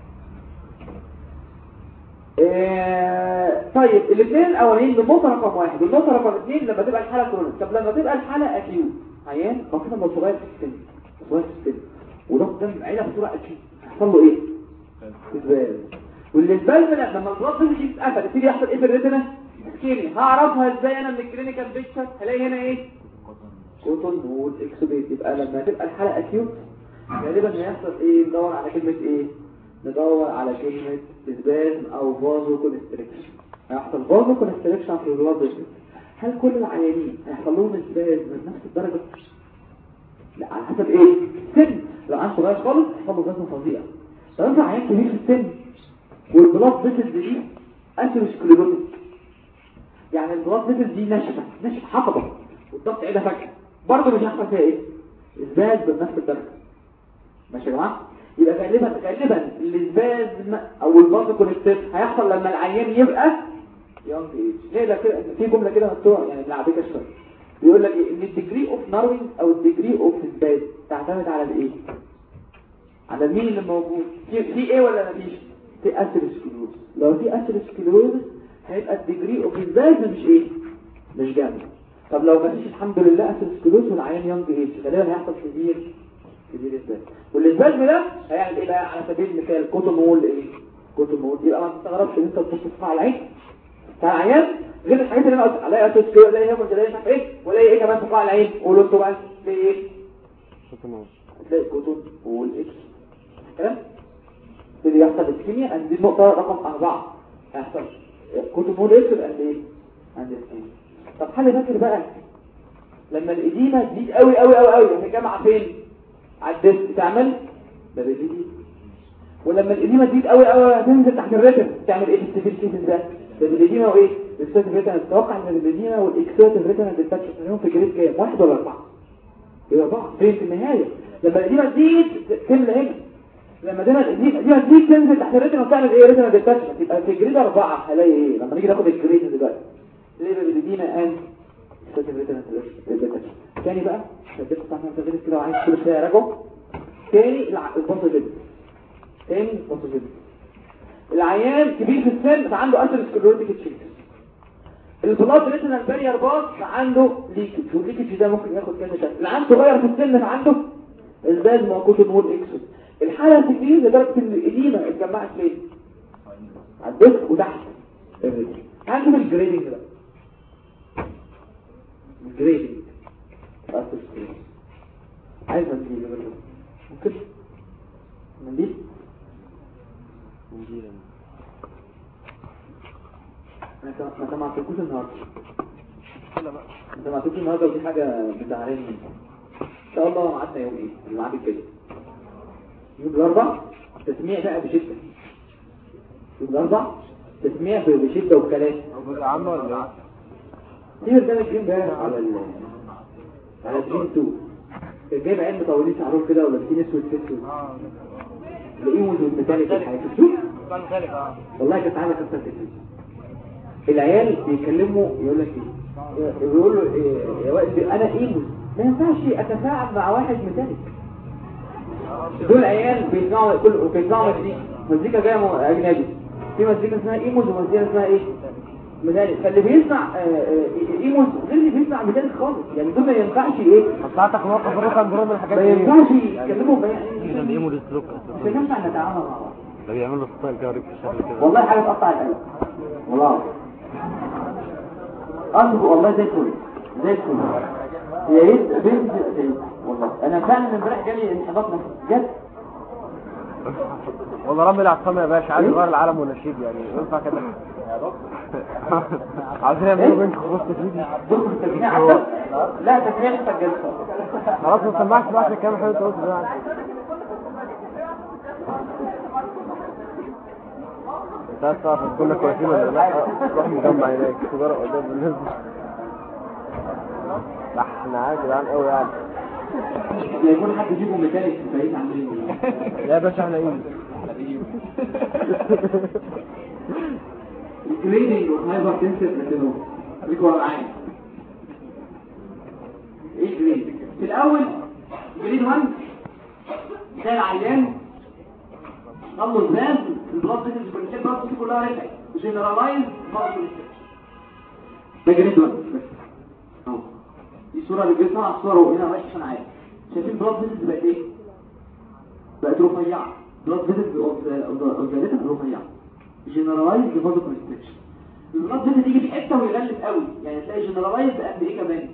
إيه طيب الاثنين الاولين النقطه رقم واحد والنقطه رقم اثنين لما تبقى الحاله كرونيك. طب لما تبقى الحاله اكيوت عيان بسيطه لو صغير في السن صغير في السن وضغط دم عيله بسرعه اكيد يحصل له ايه؟ اسبال. والاسبال لما البلاد تيجي تتقفل يبتدي يحصل ايه في الريتنا؟ سكيني. هعرفها ازاي انا من الكلينيكال بيكتشر؟ هلاقي هنا ايه؟ كوتون وول اكسبيت. يبقى لما تبقى الحاله اكيوت غالبا هيحصل ايه؟ ندور على كلمه ايه؟ ندور على كلمه اسبال او فازو كونستريكشن. هيحصل فازو كونستريكشن في البلاد. هل كل العيانين هيحصل لهم اسبال من نفس الدرجه؟ لا، على حسب ايه؟ سن. لو عيان صغير خالص هيحصل له جسم فظيع. لو انت عيان كبير في السن والبلاد فيسل دي اثيروسكليروتيك، يعني البلاد فيسل دي ناشفه ناشفه حطبه والضغط عيدها فجاه، برضه مش هيحصل فيها ايه؟ اسباز بنفس الدرجه. ماشي يا جماعه؟ يبقى غالبا غالبا الاسباز او البلاد كونكتيف هيحصل لما العيان يبقى يونج ايج. هي ده كده في جمله كده مكتوبه يعني لعبتها شويه بيقول لك ايه؟ ان الديجري اوف ناروينج او الديجري اوف اسباز تعتمد على الايه؟ على مين اللي موجود. في, في ايه ولا مفيش؟ في اثيروسكليروز. لو في اثيروسكليروز هيبقى الديجري اوف اسباز مش ايه؟ مش جامد. طب لو مفيش الحمد لله اثيروسكليروز والعيان يونج ايج غالبا هيحصل كبير كبير اسباز. والاسباز ده هيعمل ايه بقى؟ على سبيل المثال كوتومول ايه؟ كوتومول. يبقى ما تستغربش ان انت تبص على العين بتاع العيان غير الحاجات اللي انا قلت عليها اثيروسكليروز زي هيموريج زي مش عارف ايه ولا ايه كمان في قاع العين. قولوا انتوا بقى تلاقي ايه؟ كوتومول. تلاقي كوتومول اكس كلام اللي يحصل الكيمياء. عند دي النقطه رقم أربعة هيحصل كوتومول اكس قد ايه؟ عند الكيمياء. طب حل فاكر بقى لما الاديمه تزيد قوي قوي قوي قوي هتجمع فين؟ على الديسك تعمل بابيليتي. ولما الاديمه تزيد قوي قوي هتنزل تحت الريتم تعمل ايه في السيفيل كيسز ده؟ الاديمه وايه؟ السيفيل ريتم. تتوقع ان الاديمه والاكسيتيف ريتم ديتاتش منهم في جريد كام؟ واحد ولا أربعة؟ يبقى أربعة فين في النهايه؟ لما الاديمه تزيد تملى هنا. لما الاديمه تزيد تنزل تحت الريتم وتعمل ايه؟ ريتم ديتاتش. يبقى في جريد أربعة هلاقي ايه؟ لما نيجي ناخد الجريد دلوقتي ليه الاديمه ان السيفيل ريتم ديتاتش. تاني بقى هديك بتاع تغيير كده وعايز كل شويه راجعه تاني الباثوجين. تاني الباثوجين العيان كبير في السن فعنده اثيروسكليروتيك تشينجز. البلاد ريتينال بارير باص عنده ليكج والليكج ده ممكن ياخد كذا شكل. العيان صغير في السن فعنده اسباز موجود نور اكسود. الحاله تكبير لدرجه ان الاديمه اتجمعت فين؟ على الديسك وتحت الرجل. هنشوف الجريدنج بقى. الجريدنج اثيروسكليروتيك عايز منديل ممكن منديل منديل انا ما سمعتكوش النهارده. لا بقى انت ما سمعتكوش النهارده ودي حاجه بتزعلني. ان شاء الله ميعادنا يوم ايه؟ الميعاد الجاي يوم الاربع تسميع بقى بشده، يوم الاربع تسميع بشده وبكلام. عامه ولا ايه ده الجيم ده على ال على الجيم اتنين كان جايب عين مطولين شعرهم كده ولابسين اسود في اسود تلاقيهم متمثلين في الحياه. شوف والله كانت عامله كسر التلفزيون. العيال بيكلموا يقول لك ايه، يقول له إيه يا واد انا ايمو ما ينفعش اتفاعل مع واحد مثالي. دول عيال بيسمعوا كل بيسمعوا مزيكا مزيكا جايه اجنبي، في مزيكا اسمها ايموز ومزيكا اسمها ايه مثالي. فاللي بيسمع ايموز غير اللي بيسمع مثالي خالص، يعني دول ما ينفعش ايه بتاعتك موقف روح عند روم الحاجات دي ما ينفعش يتكلموا بيان الايمو للسلوك مش هينفع نتعامل مع بعض. ده بيعملوا ستايل كده في الشكل كده والله حاجه تقطع القلب والله قلبه والله زي الفل زي الفل. يا ريت بنت والله انا فعلا امبارح جالي انحباط نفسي بجد والله رامي العصام يا باشا عايز يغير العالم ونشيد يعني ينفع كده عايزين يعملوا بنت خروج تسويدي دول تسميع حتى لا تسميع حتى الجلسه خلاص ما سمعتش بقى الكلام حلو تقول ده انت تعرف كنا كويسين ولا لا روح مجمع هناك سيجاره قدام الناس لا احنا عادي جدعان قوي يعني يكون حد يجيبه ميكانيك بعيد عن ايه يا باشا احنا ايه الجريدنج والهايبر تنسيف لكنه ريكوار معايا ايه جريد في الاول جريد واحد ده العيان طلعوا الزاز البلاد فيسلز كونكشن بلاد فيسلز كلها رجعت جنرالايز ده جريد واحد اهو دي صوره اللي بيطلع على الصوره وهنا ماشي عشان عارف شايفين بلاد فيسلز بقت ايه بقت رفيعه بلاد فيسلز اوزالتها رفيعه جنرالايز بفازو كونستريكشن. البلاد فيسلز تيجي في حته ويغلف قوي يعني تلاقي جنرالايز قد ايه كمان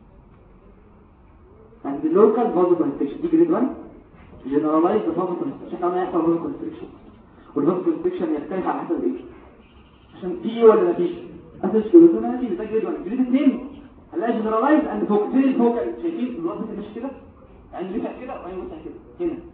عند اللوكال فازو كونستريكشن دي جريد واحد جنرالايز بفازو كونستريكشن كمان هيحصل فازو كونستريكشن والفازو كونستريكشن يختلف على حسب ايه عشان في ايه ولا مفيش اساس كلوتون هذه ده جريد واحد. جريد اثنين هنلاقي جنرالايز عند فوق فين الفوكال شايفين البلاد فيسلز مش كده يعني بيفتح كده وبعدين يفتح كده هنا.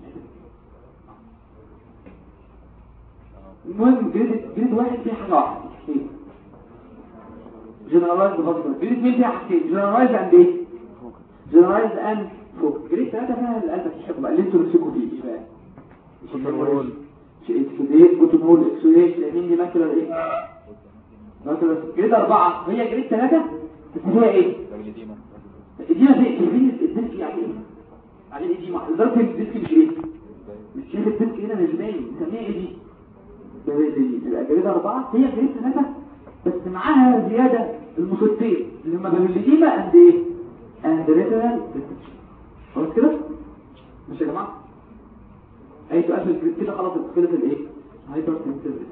المهم جريد جريد واحد فيه حاجه واحده ايه جنرالايز بفضل جريد اثنين فيها حاجتين جنرالايز عند ايه جنرالايز اند فوق. جريد ثلاثه فيها القلب تحبوا بقى اللي انتوا نفسكم فيه ايش بقى كنترول شيء ايه كنترول اكسويت لان دي مثلا ايه مثلا جريد اربعه هي جريد ثلاثه بس هي ايه الاديمه دي الديسك الديسك يعني ايه عليه الاديمه لدرجه الديسك مش ايه مش شايف الديسك هنا مش باين نسميها ايه دي تبقى جريدة أربعة هي جريدة ثلاثة بس معاها زيادة المصدين اللي هم بالليديمة قد ايه؟ قد ريتنال ديستكشن. خلاص كده؟ مش يا جماعة؟ أي سؤال في الجريد كده خلاص اتخلت الايه؟ هايبر سنسيتيفيتي.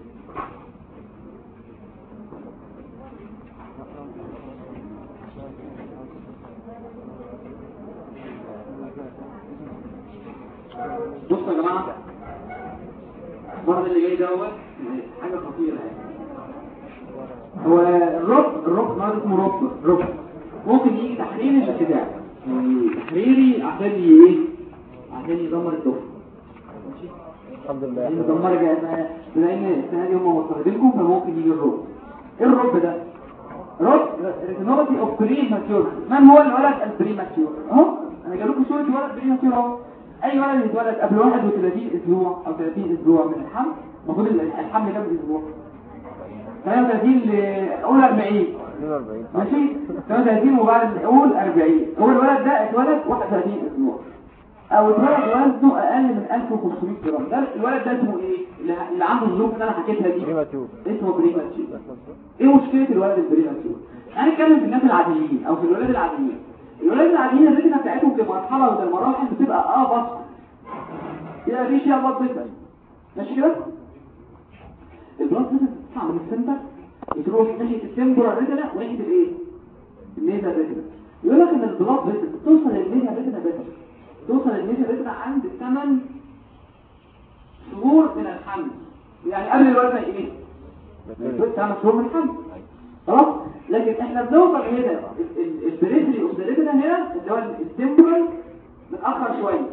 بصوا يا جماعة المرض اللي جاي دوت حاجه خطيره يعني هو الرب الرب ما اسمه رب رب ممكن يجي تحريري الابتداع تحريري عشان ايه عشان يدمر الدفن ماشي الحمد لله يدمر جاء لان السنه دي هم مستخدمينكم فممكن يجي الرب. ايه الرب ده رب ريتينوباثي اوف بريماتيور. من هو الولد البريماتيور اهو انا جايب لكم صوره ولد بريماتيور اهو اي ولد يتولد قبل واحد وثلاثين اسبوع او ثلاثين اسبوع من الحمل المفروض الحمل كام اسبوع ثلاثة وثلاثين لاول أربعين ماشي ثلاثة وثلاثين وبعد اول أربعين. هو الولد ده اتولد واحد وثلاثين اسبوع او اتولد وزنه اقل من ألف وخمسمائة جرام. ده الولد ده اسمه ايه اللي عنده الظروف اللي انا حكيتها دي اسمه بريماتيور. ايه مشكله الولد البريماتيور؟ هنتكلم في الناس العاديين او في الولاد العاديين. الولاد العاديين الريتنا بتاعتهم في مرحله من المراحل بتبقى اه بس يبقى في شيء بسيط جدا ماشي كده. البلاد فيسلز بتطلع من السنتر بتروح ناحيه التمبورال ريتنا وناحيه الايه النيزا ريتنا. يقول لك ان البلاد فيسلز بتوصل للنيزا ريتنا بس توصل للنيزا ريتنا عند ثمانية شهور من الحمل يعني قبل الولد ايه ثمانية شهور من الحمل خلاص. لكن احنا بنوصل هنا البريفري اوف ذا ريتنا هنا اللي هو التمبورال متاخر شويه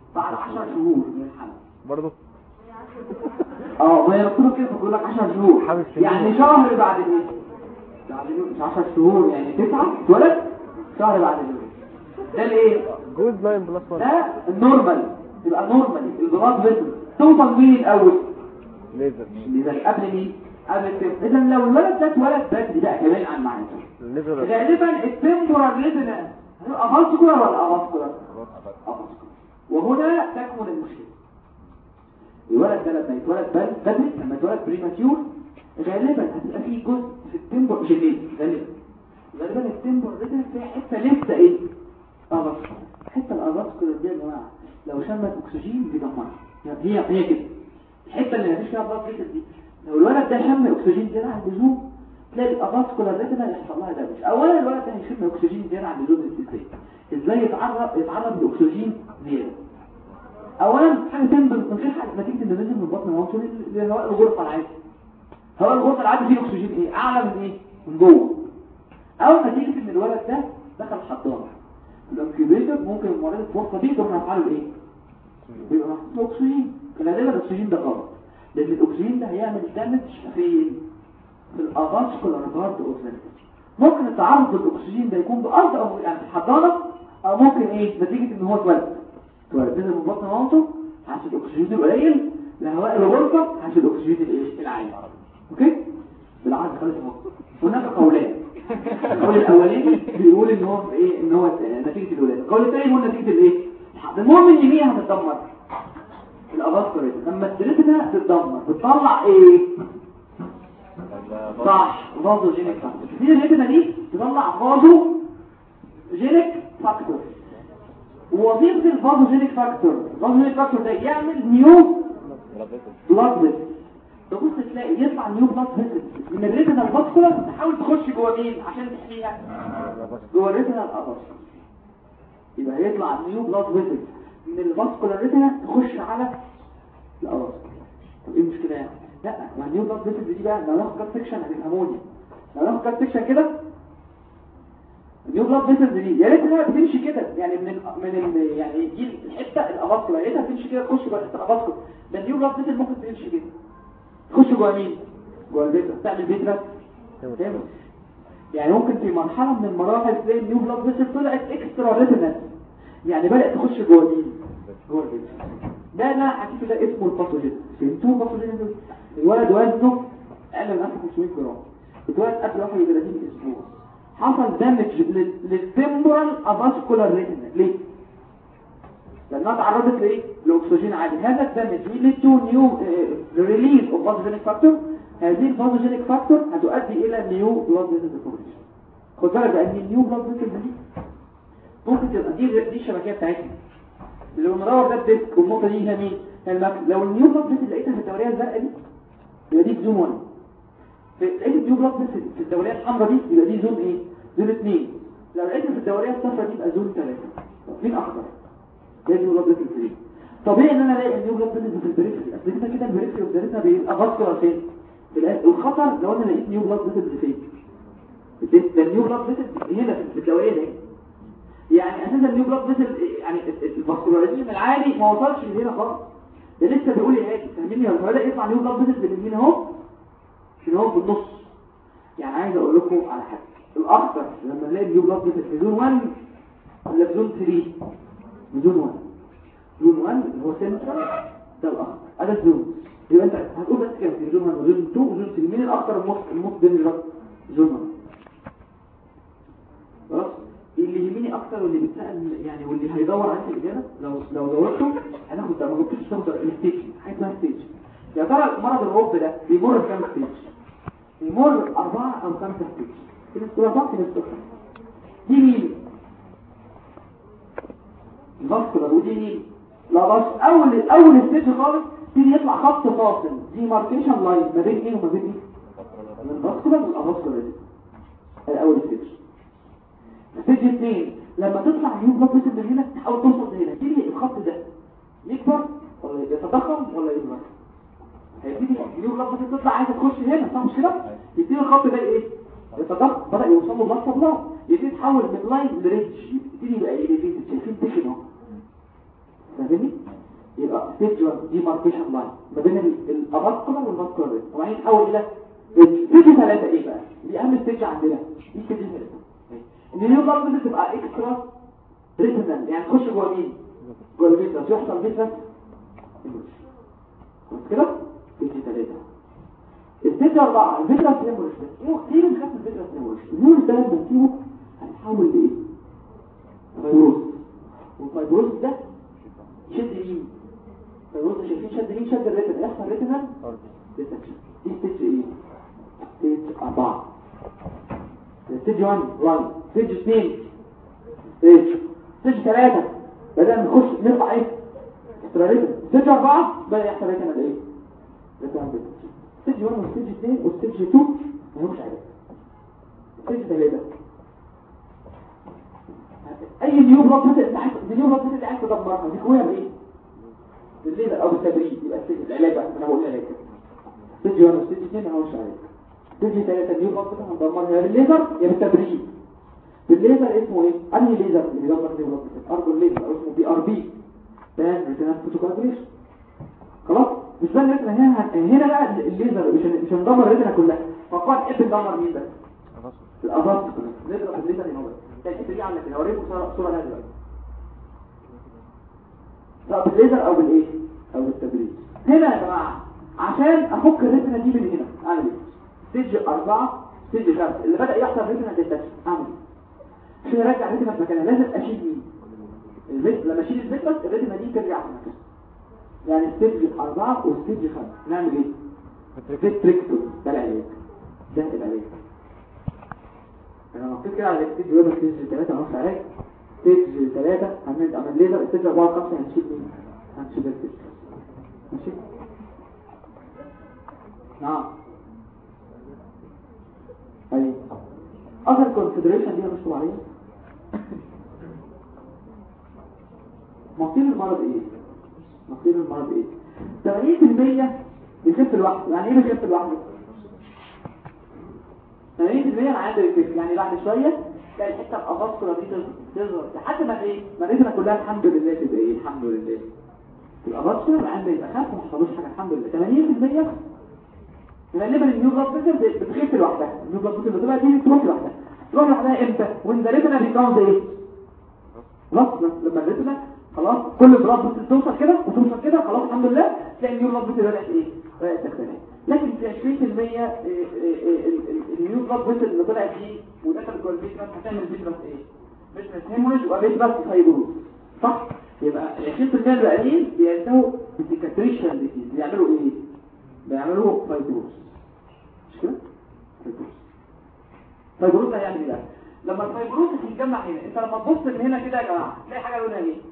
بعد عشر شهور من الحمل برضه اه ما هي مكتوبه كده بيقول لك عشر شهور حامل سنين. يعني شهر بعد ايه بعد مش عشر شهور يعني تسعة اتولد شهر بعد الولادة ده الايه جوز لاين بلس واحد ده النورمال يبقى نورمالي الضغط بيزل توصل مين الاول ليزر لذا قبل مين قبل التم اذا لو الولد ده اتولد بدري بقى كمان عن معناته الليزر غالبا التمبورال ريزنس هتبقى فاسكولار ولا افاسكولار افاسكولار وهنا تكمن المشكله الولد ده لما يتولد بدري لما يتولد بريماتيور غالبا هتبقى فيه جزء في التمبور جينيت غالبا غالبا التمبور ريزنس فيها حته لسه ايه افاسكولار الحته الافاسكولار دي يا جماعه لو شمت اكسجين بيدمرها هي هي كده الحته اللي مفيش فيها بلاد فيسل دي لو الولد ده شم اكسجين زياده عن اللزوم تلاقي الافاسكولار ريتنا يحصل لها دامج اولا الولد ده هيشم اكسجين زياده عن اللزوم ازاي ازاي يتعرض يتعرض لاكسجين زياده اولا حاجه تنبل من غير حاجه نتيجه انه نزل من بطن مامته لهواء الغرفه العادي هواء الغرفه العادي فيه اكسجين ايه اعلى من ايه من جوه او نتيجه ان الولد ده دخل حضانه الانكيوبيتر ممكن المريض الفرصه دي تروح نفعله ايه بيبقى محطوط اكسجين غالبا الاكسجين ده غلط لان الاكسجين ده هيعمل دامج في في الافاسكولار جارد اوف ممكن التعرض للاكسجين ده يكون بارض او يعني في الحضانه او ممكن ايه نتيجه ان هو اتولد اتولد نزل من بطن مامته حاسس الاكسجين القليل لهواء الغرفه حاسس الاكسجين الايه العالي اوكي بالعرض خالص اهو هناك قولان القول الاولاني بيقول ان هو ايه ان هو نتيجه الولاده القول الثاني بيقول نتيجه الايه المهم ان مين هتتدمر الافاسكولار لما السيرتنا تتدمر بتطلع ايه صح فازوجينيك فاكتور دي الريتنا دي تطلع فازوجينيك فاكتور ووظيفه الفازوجينيك فاكتور الفازوجينيك فاكتور ده يعمل نيو بلاد فيسل تبص تلاقي يطلع نيو بلاد فيسل من الريتنا الفاسكولار تحاول تخش جوه مين عشان تحميها جوه الريتنا الافاسكولار يبقى هيطلع نيو بلاد فيسل من الفاسكولار ريتنا تخش على الافاسكولار طب ايه المشكله يعني لا ما النيو بلاد فيسل دي بقى لو ناخد كات سكشن هتفهموني لو ناخد كات سكشن كده النيو بلاد فيسل دي يا ريت انها بتمشي كده يعني من ال من ال يعني دي الحته الافاسكولار يا ريتها تمشي كده تخش جوه الحته الافاسكولار ده النيو بلاد فيسل ممكن تمشي كده تخش جوه مين جوه الفيترس تعمل فيترس فاهم يعني ممكن في مرحله من المراحل تلاقي النيو بلاد فيسل طلعت اكسترا ريتنال يعني بدات تخش جوه مين جوه الفيترس ده انا حكيته ده اسمه الباثوجين فهمتوه الباثوجين الولد وزنه اقل من ألف وخمسمية جرام اتولد قبل واحد وثلاثين اسبوع حصل دامج للتمبورال افاسكولار ريتنا ليه لانها تعرضت لايه لاكسجين عالي هذا الدامج ليد تو نيو ريليز اوف فازوجينيك فاكتور هذه الفازوجينيك فاكتور هتؤدي الى نيو بلاد فيسل ديفورميشن خد بالك ان النيو بلاد فيسل دي ممكن تبقى دي دي الشبكيه بتاعتنا اللي هو مدور ده الديسك والنقطه دي هي مين لو النيو بلاد فيسل لقيتها في الدوريه الزرقاء دي يبقى دي زون واحد لقيت النيو بلاد فيسل في الدوريه الحمراء دي يبقى دي زون ايه زون اثنين لو لقيتها في الدوريه الصفراء دي يبقى زون ثلاثة مين اخضر ده النيو بلاد فيسل فري طبيعي ان انا الاقي النيو بلاد فيسل في البريفري اصل كده كده البريفري بتاعتنا بيبقى فاسكولار فين الخطر لو انا لقيت نيو بلاد فيسل فين ده النيو بلاد فيسل هنا في الدوريه دي يعني اساسا النيو بلاد فيسل يعني الفاسكولاريزم العالي ما وصلش لهنا خالص ده لسه بيقول لي ايه فاهميني ولا بدا يطلع نيو بلاد فيسل من هنا اهو عشان هو في النص يعني عايز اقول لكم على حاجه الاخضر لما نلاقي نيو بلاد فيسل في زون واحد ولا في زون ثلاثة زون واحد زون واحد اللي هو سنترال ده الاخضر هذا الزون يبقى انت هتقول بس كده في زون واحد وزون اثنين وزون ثلاثة مين الاخضر الموت الموت بين الرقم زون واحد خلاص اللي يهمني اكتر واللي بيتسال يعني واللي هيدور على الاجابه لو لو دورته هناخد ده ما جبتش تاخد الستيج حاجه اسمها ستيج يا ترى مرض الرب ده بيمر بكام ستيج بيمر اربعه او خمسه ستيج كده اربعه كده ستيج دي مين الفاسكولار ودي مين لا بس اول اول ستيج خالص تيجي يطلع خط فاصل دي ماركيشن لاين ما بين ايه وما بين ايه الفاسكولار والافاسكولار الاول ستيج ستيج اثنين لما تطلع نيو بلاد فيسل من هنا تحاول توصل لهنا تيجي الخط ده يكبر ولا يتضخم ولا يصغر هيبتدي نيو بلاد فيسل تطلع عايزه تخش هنا صح مش كده يبتدي الخط ده ايه يتضخم بدا يوصل له بلاد سبلاي يبتدي يتحول من لاين لريدج يبتدي يبقى ايه شايفين تخن اهو فاهمني؟ يبقى ستيج واحد دي ماركيشن لاين ما بين الافاسكولار والفاسكولار وبعدين يتحول الى ستيج ثلاثة. ايه بقى دي اهم ستيج عندنا؟ دي ستيج ثلاثة ان النيو بلاد فيسل تبقى اكسترا ريتنال، يعني تخش جوه مين؟ جوه الفيترس، يحصل فيترس بس كده. ستيج ثلاثة. ستيج أربعة الفيترس هيموريج. ايه كتير بنخاف من الفيترس هيموريج. النيو ده بنسيبه هيتحول لايه؟ فايبروز. والفايبروز ده شد مين؟ فالوضع شايفين شد مين؟ شد الريتنا. يحصل ريتنا ديسكشن. دي ستيج ايه؟ ستيج أربعة. ستيج واحد واحد. ستيج اثنين ستيج ستيج ثلاثة بدأنا نخش نرفع ايه؟ اكسترا ريتنا. ستيج أربعة بدأ يحصل ريتنا ايه؟ ريتنا ديسكشن. ستيج واحد وستيج اثنين وستيج اثنين ملهمش علاج. ستيج ثلاثة اي نيو بلاد فيسل اللي عايز نيو بلاد فيسل اللي عايز تدمرها دي قويه بايه؟ بالليزر او بالتدريج. يبقى العلاج بقى انا بقول لك ستيج واحد وستيج اثنين اهو مش علاج. ستيج ثلاثة نيو بلاد فيسل هندمرها يا بالليزر يا بالتدريج. بالليزر اسمه ايه؟ انهي ليزر اللي بيدمر نيو بلاد فيسل؟ ارجو الليزر او اسمه بي ار بي بان ريتينال فوتوكوagulation. خلاص مش بان ريتنا هنا. هنا بقى الليزر مش مش هندمر الريتنا كلها. فقط ايه بندمر مين بس؟ الافاسكولار. نضرب الليزر هنا بس. الحته دي عندك هوريكم صوره لها دلوقتي سواء بالليزر او بالايه او بالتدريج. هنا يا جماعه عشان افك الريتنا دي من هنا اعمل ايه؟ ستيج أربعة ستيج خمسة اللي بدا يحصل ريتنا ديتاكشن اعمل ايه؟ عشان ارجع الريتنا في مكانها لازم اشيل مين؟ الفيت. لما اشيل الفيترس الريتنا دي ترجع في مكانها. يعني ستيج أربعة وستيج خمسة نعمل ايه؟ فيتريكتومي. ده العلاج. ده العلاج. انا مكتوب كده على ستيج واحد ستيج ثلاثة اهو علاج. ستيج ثلاثة هنعمل عمل ليزر. ستيج أربعة وخمسة هنشيل مين؟ هنشيل الستيج. ماشي؟ نعم. ايوه. اخر كونسيدريشن دي مش طبيعيه. مصير المرض ايه؟ مصير المرض ايه؟ ثمانين بالمية بيخف لوحده. يعني ايه بيخف لوحده؟ ثمانين بالمية انا عندي بيخف. يعني بعد شويه تلاقي الحته الافاسكولار دي تظهر لحد ما ايه؟ ما ريتنا كلها الحمد لله تبقى ايه؟ الحمد لله. الافاسكولار عندي يبقى خف وما حصلوش حاجه الحمد لله. ثمانين بالمية غالبا النيو بلاد فيسل بتخف لوحدها. النيو بلاد فيسل بتبقى دي تروح لوحدها. تروح لوحدها امتى؟ وان ذا ريتنا بيكاونت ايه؟ خلاص لما الريتنا خلاص كل بلاد فيسل توصل كده وتوصل كده خلاص الحمد لله تلاقي النيو بلاد فيسل بدات ايه؟ بدات تختفي. لكن في عشرين بالمية النيو بلاد فيسل اللي طلعت دي ودخلت جوه الفيترس هتعمل فيترس ايه؟ فيترس هيموريج وفيترس فايبروز. صح؟ يبقى ال عشرين بالمية الباقيين بينتهوا بسيكاتريشن ديزيز. بيعملوا ايه؟ بيعملوا فايبروز. مش كده؟ فايبروز. فايبروز هيعمل ايه؟ لما الفايبروز يتجمع هنا انت لما تبص من هنا كده يا جماعه تلاقي حاجه لونها ايه؟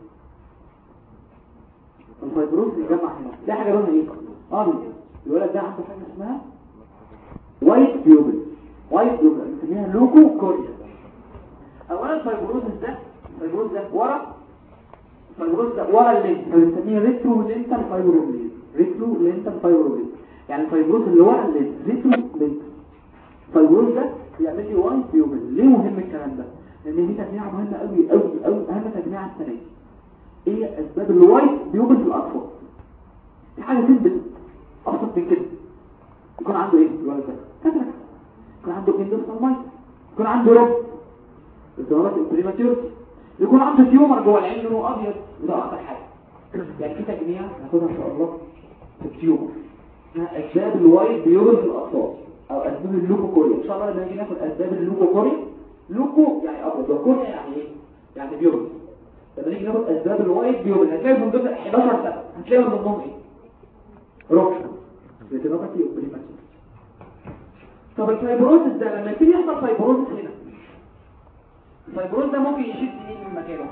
الفايبروز يتجمع هنا تلاقي حاجه لونها ايه؟ اه الولد ده عنده حاجه اسمها وايت بيوبل. وايت بيوبل بنسميها لوكو كوريا. اولا الفايبروز ده الفايبروز ده ورا الفايبروز ده ورا اللينت بنسميه ريترو لينتال فايبروبليز. ريترو لينتال فايبروبليز يعني الفايبروز اللي ورا اللينت ريترو لينتال. الفايبروز ده يعمل لي وايت بيوبل. ليه مهم الكلام ده؟ لان دي تجميعه مهمه قوي قوي قوي. اهم تجميعه السنه دي ايه اسباب الوايت بيوبل في الاطفال؟ في حاجه تثبت ابسط من كده. يكون عنده ايه الولد ده؟ كاتراك. يكون عنده اندوسالمايت. يكون عنده رب الدورات البريماتيورتي. يكون عنده تيومر جوه العين لونه ابيض. وده اخطر حاجه. يعني في تجميع هناخدها ان شاء الله في التيومر اسباب الوايت بيوبل في الاطفال او اسباب اللوكوكوريا. ان شاء الله لما نيجي ناخد اسباب اللوكوكوريا. لوكو يعني ابيض وكوريا يعني ايه؟ يعني بيوبل. لما نيجي ناخد اسباب الوايت بيوبل هتلاقي من ضمن احداشر سنه هتلاقي من ضمنهم ايه؟ روكشن ريتينوباثي وبريماتيور. طب الفايبروزس ده لما يبتدي يحصل فايبروزس هنا الفايبروز ده ممكن يشد مين من مكانه؟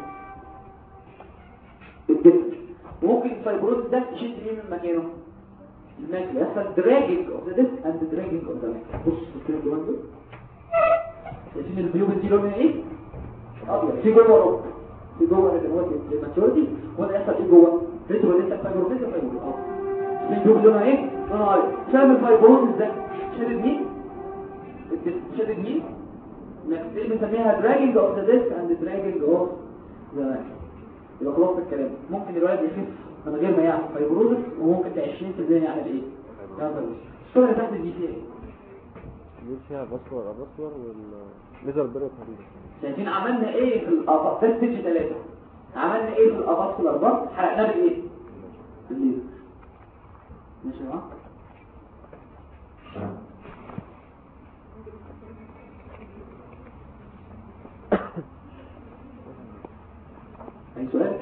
الجسم. ممكن الفايبروز ده يشد مين من مكانه؟ الماكله. يحصل دراجنج اوف ذا ديسك اند دراجنج اوف ذا ماكله. بص كده جوه دول شايفين البيوبل دي لونها ايه؟ ابيض. في جوه روب في جوه الريتينوباثي وده يحصل ايه جوه؟ ريترو لسه فايبروز فايبروز اه في البيوبل لونها ايه؟ لونها ابيض. شايف الفايبروز ده شدد مين؟ شدد مين؟ اللي بنسميها dragging of the disc and dragging of the يبقى خلاص الكلام ممكن الولد يخف من غير ما يعمل فيبروزس وممكن ل عشرين في المية يعمل ايه؟ يعمل الصورة اللي تحت دي فيها ايه؟ دي فيها باسور الباسور والليزر بيريت حديد. شايفين عملنا ايه في الاباط ده ستيج ثلاثة عملنا ايه في الاباط في الارباط حرقناه بايه؟ بالليزر ماشي يا جماعه؟ اي سؤال؟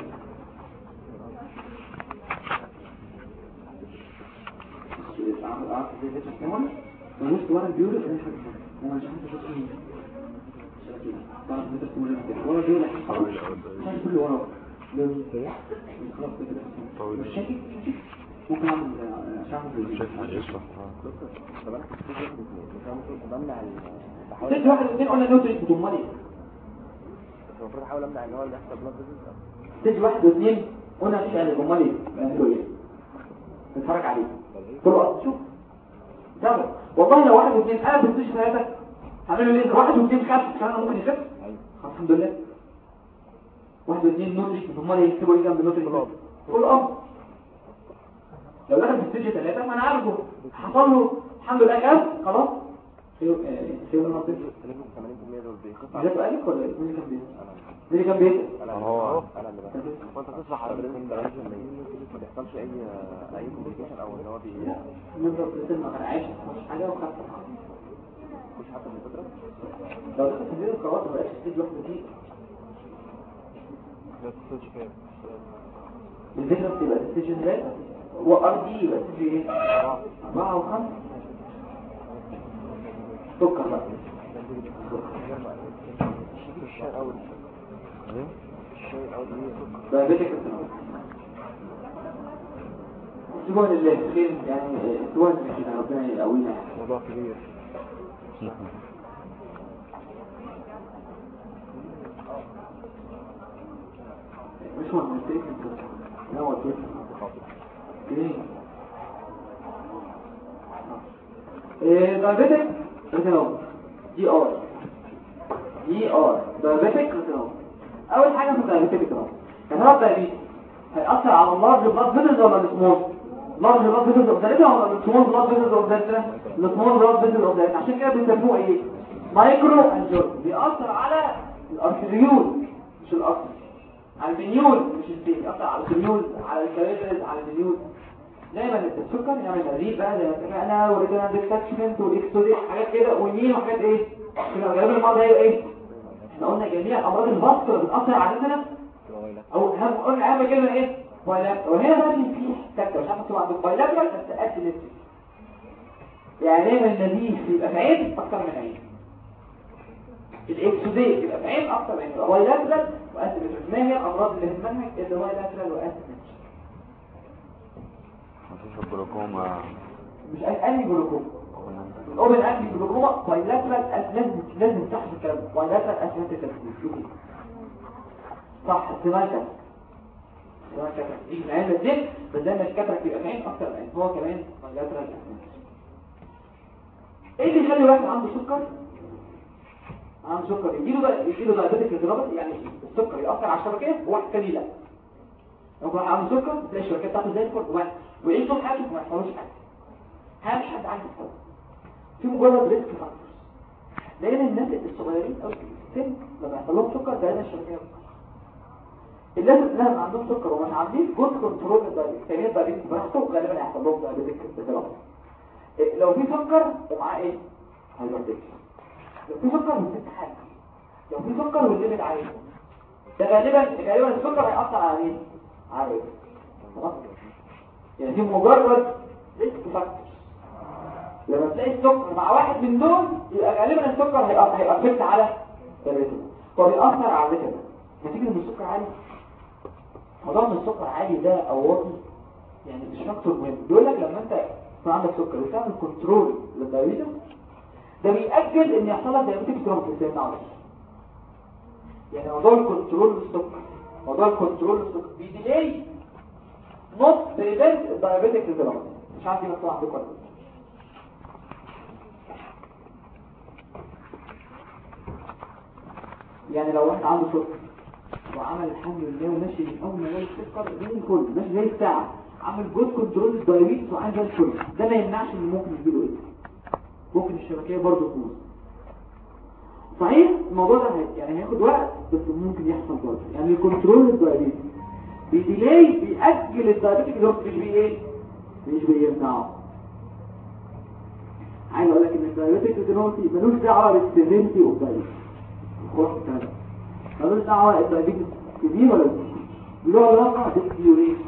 عامل عارف ازاي ده شكله مش ورا البيور ايه انا مش عارف ايه طبعا ده اسمه ورا البيور عشان كل ورا خلاص كده مش شاكك ممكن اعمل عشان اعمل شايف على الاشرح طب انا كنت بمنع التحول ست واحد واثنين قلنا نوتريك بتمالي المفروض احاول امنع ان هو اللي يحصل بلاد ست واحد واثنين قلنا مش يعني بتمالي بيعملوا ايه نتفرج عليه كل وقت شوف ده والله لو واحد واثنين انا بنتش ثلاثه هعملوا ايه واحد واثنين خمسه كمان ممكن يخف الحمد لله واحد واثنين نوتريك بتمالي يكتبوا ايه جنب نوتريك كل اب لو دخل في ستيج ثلاثة ما انا عارفه حصل له الحمد لله كام خلاص خير خير المنطقه ثمانين بالمية دول بيخف جاب قالك ولا مين اللي كان بيسال مين اللي كان بيسال انا هو انا اللي بقى وانت تصلح على الريتم ده ما بيحصلش اي اي كومبليكيشن او ان هو بي نضرب في ما كان عايش مش حاجه وخف مش حتى من فتره لو دخل في القرارات ما بقاش ستيج واحد دي لا تخش فيها الفكره بتبقى ستيج ثلاثة وار دي يبقى ستيج ايه أربعة وخمسة سكر بقى الشاي الاول الشاي الاول بقى بيتك سبحان الله خير يعني سبحان الله ربنا يقوينا موضوع كبير مش هو المستيك لا هو كيف كده ايه دايبيتك ريتينوم دي ار دي ار دايبيتك ريتينوم اول حاجه في الدايبيتك ريتينوم كان الدايبيتس هيأثر على اللارج بلاد فيسلز ولا السمول لارج بلاد فيسلز اوف ذا ولا السمول بلاد فيسلز اوف ذا السمول بلاد فيسلز اوف ذا عشان كده بيسموه ايه مايكرو انجيو بيأثر على الارتريول مش الارتري على الفينيول مش الفين بيأثر على الفينيول على الكاريترز على الفينيول دايما السكر يعمل مريض بقى زي ما اتفقنا وريجنال ديستاتشمنت والاكسوديك حاجات كده ويمين وحاجات ايه كده غالبا المرض هي ايه احنا قلنا جميع امراض البطن بتاثر عادتنا او اهم قلنا اهم كلمه ايه بايلاترال وهنا بقى في تكه مش عارف تبقى عندك بايلاترال بس اسيلت يعني دايما النزيف يبقى في عين اكتر من عين الاكسوديك يبقى في عين اكتر من عين يبقى بايلاترال واسيلت ما هي الامراض اللي في المنهج اللي بايلاترال واسيلت مفيش الجلوكوما مش أي جلوكوما الأوبن أنتي جلوكوما بايلاترال لازم لازم تحت الكلام بايلاترال أسمنت تفكير صح احتمال كده احتمال كده دي العلة دي بس زي ما الكترك يبقى فين أكتر من هو كمان بايلاترال أسمنت ايه اللي يخلي واحد عنده سكر عنده سكر يجيله بقى يجيله دايبيتك ريتينوباثي يعني السكر يأثر على الشبكية وواحد تاني لا لو واحد عنده سكر تلاقي الشبكية بتاعته زي الفل وواحد ويعيش طول حياته وما يحصلوش حاجه مش حد عنده حاجه في مجرد ريسك فاكتورز لان الناس الصغيرين او السن لما يحصل لهم سكر ده الشبكيه الناس اللي عندهم سكر ومش عاملين جزء كنترول الدايبيتس يعني الدايبيتس براحته غالبا هيحصل لهم دايبيتك ريتينوباثي لو في سكر ومعاه ايه هايبرتنشن لو في سكر والست حاجه لو في سكر والليميت عالي ده غالبا غالبا السكر هيأثر على مين على ايه خلاص يعني دي مجرد ريسك فاكتورز لما تلاقي السكر مع واحد من دول يبقى غالبا السكر هيبقى هيبقى افكت على الريتم وبيأثر على الريتم نتيجه ان السكر عالي موضوع ان السكر عالي ده او واطي يعني مش فاكتور مهم بيقول لك لما انت يكون عندك سكر وتعمل كنترول للدايبيتس ده بيأجل ان يحصل لك دايبيتك ترومبس في السن يعني موضوع الكنترول للسكر موضوع الكنترول للسكر بيديلي not prevent diabetic retinopathy مش عارف دي مكتوب عندكم ولا يعني لو واحد عنده سكر وعمل الحمد لله وماشي من اول ما جاب السكر زي الفل، ماشي زي الساعه، عامل جود كنترول الدايابيتس وعامل زي الفل. ده ما يمنعش ان ممكن يجيله ايه؟ ممكن الشبكيه برضه تبوظ. صحيح الموضوع ده يعني هياخد وقت بس ممكن يحصل برضه. يعني الكنترول الدايابيتس بيديلاي بيأجل الدايابيتك اللي هو مش بيه ايه؟ مش بيمنعه. عايز اقول لك ان الدايابيتك دلوقتي ملوش دعوه بالسيفيرتي اوف دايابيتس. خلاص كده ملوش دعوه الدايابيتس كبير ولا صغير، له علاقه بالديوريشن.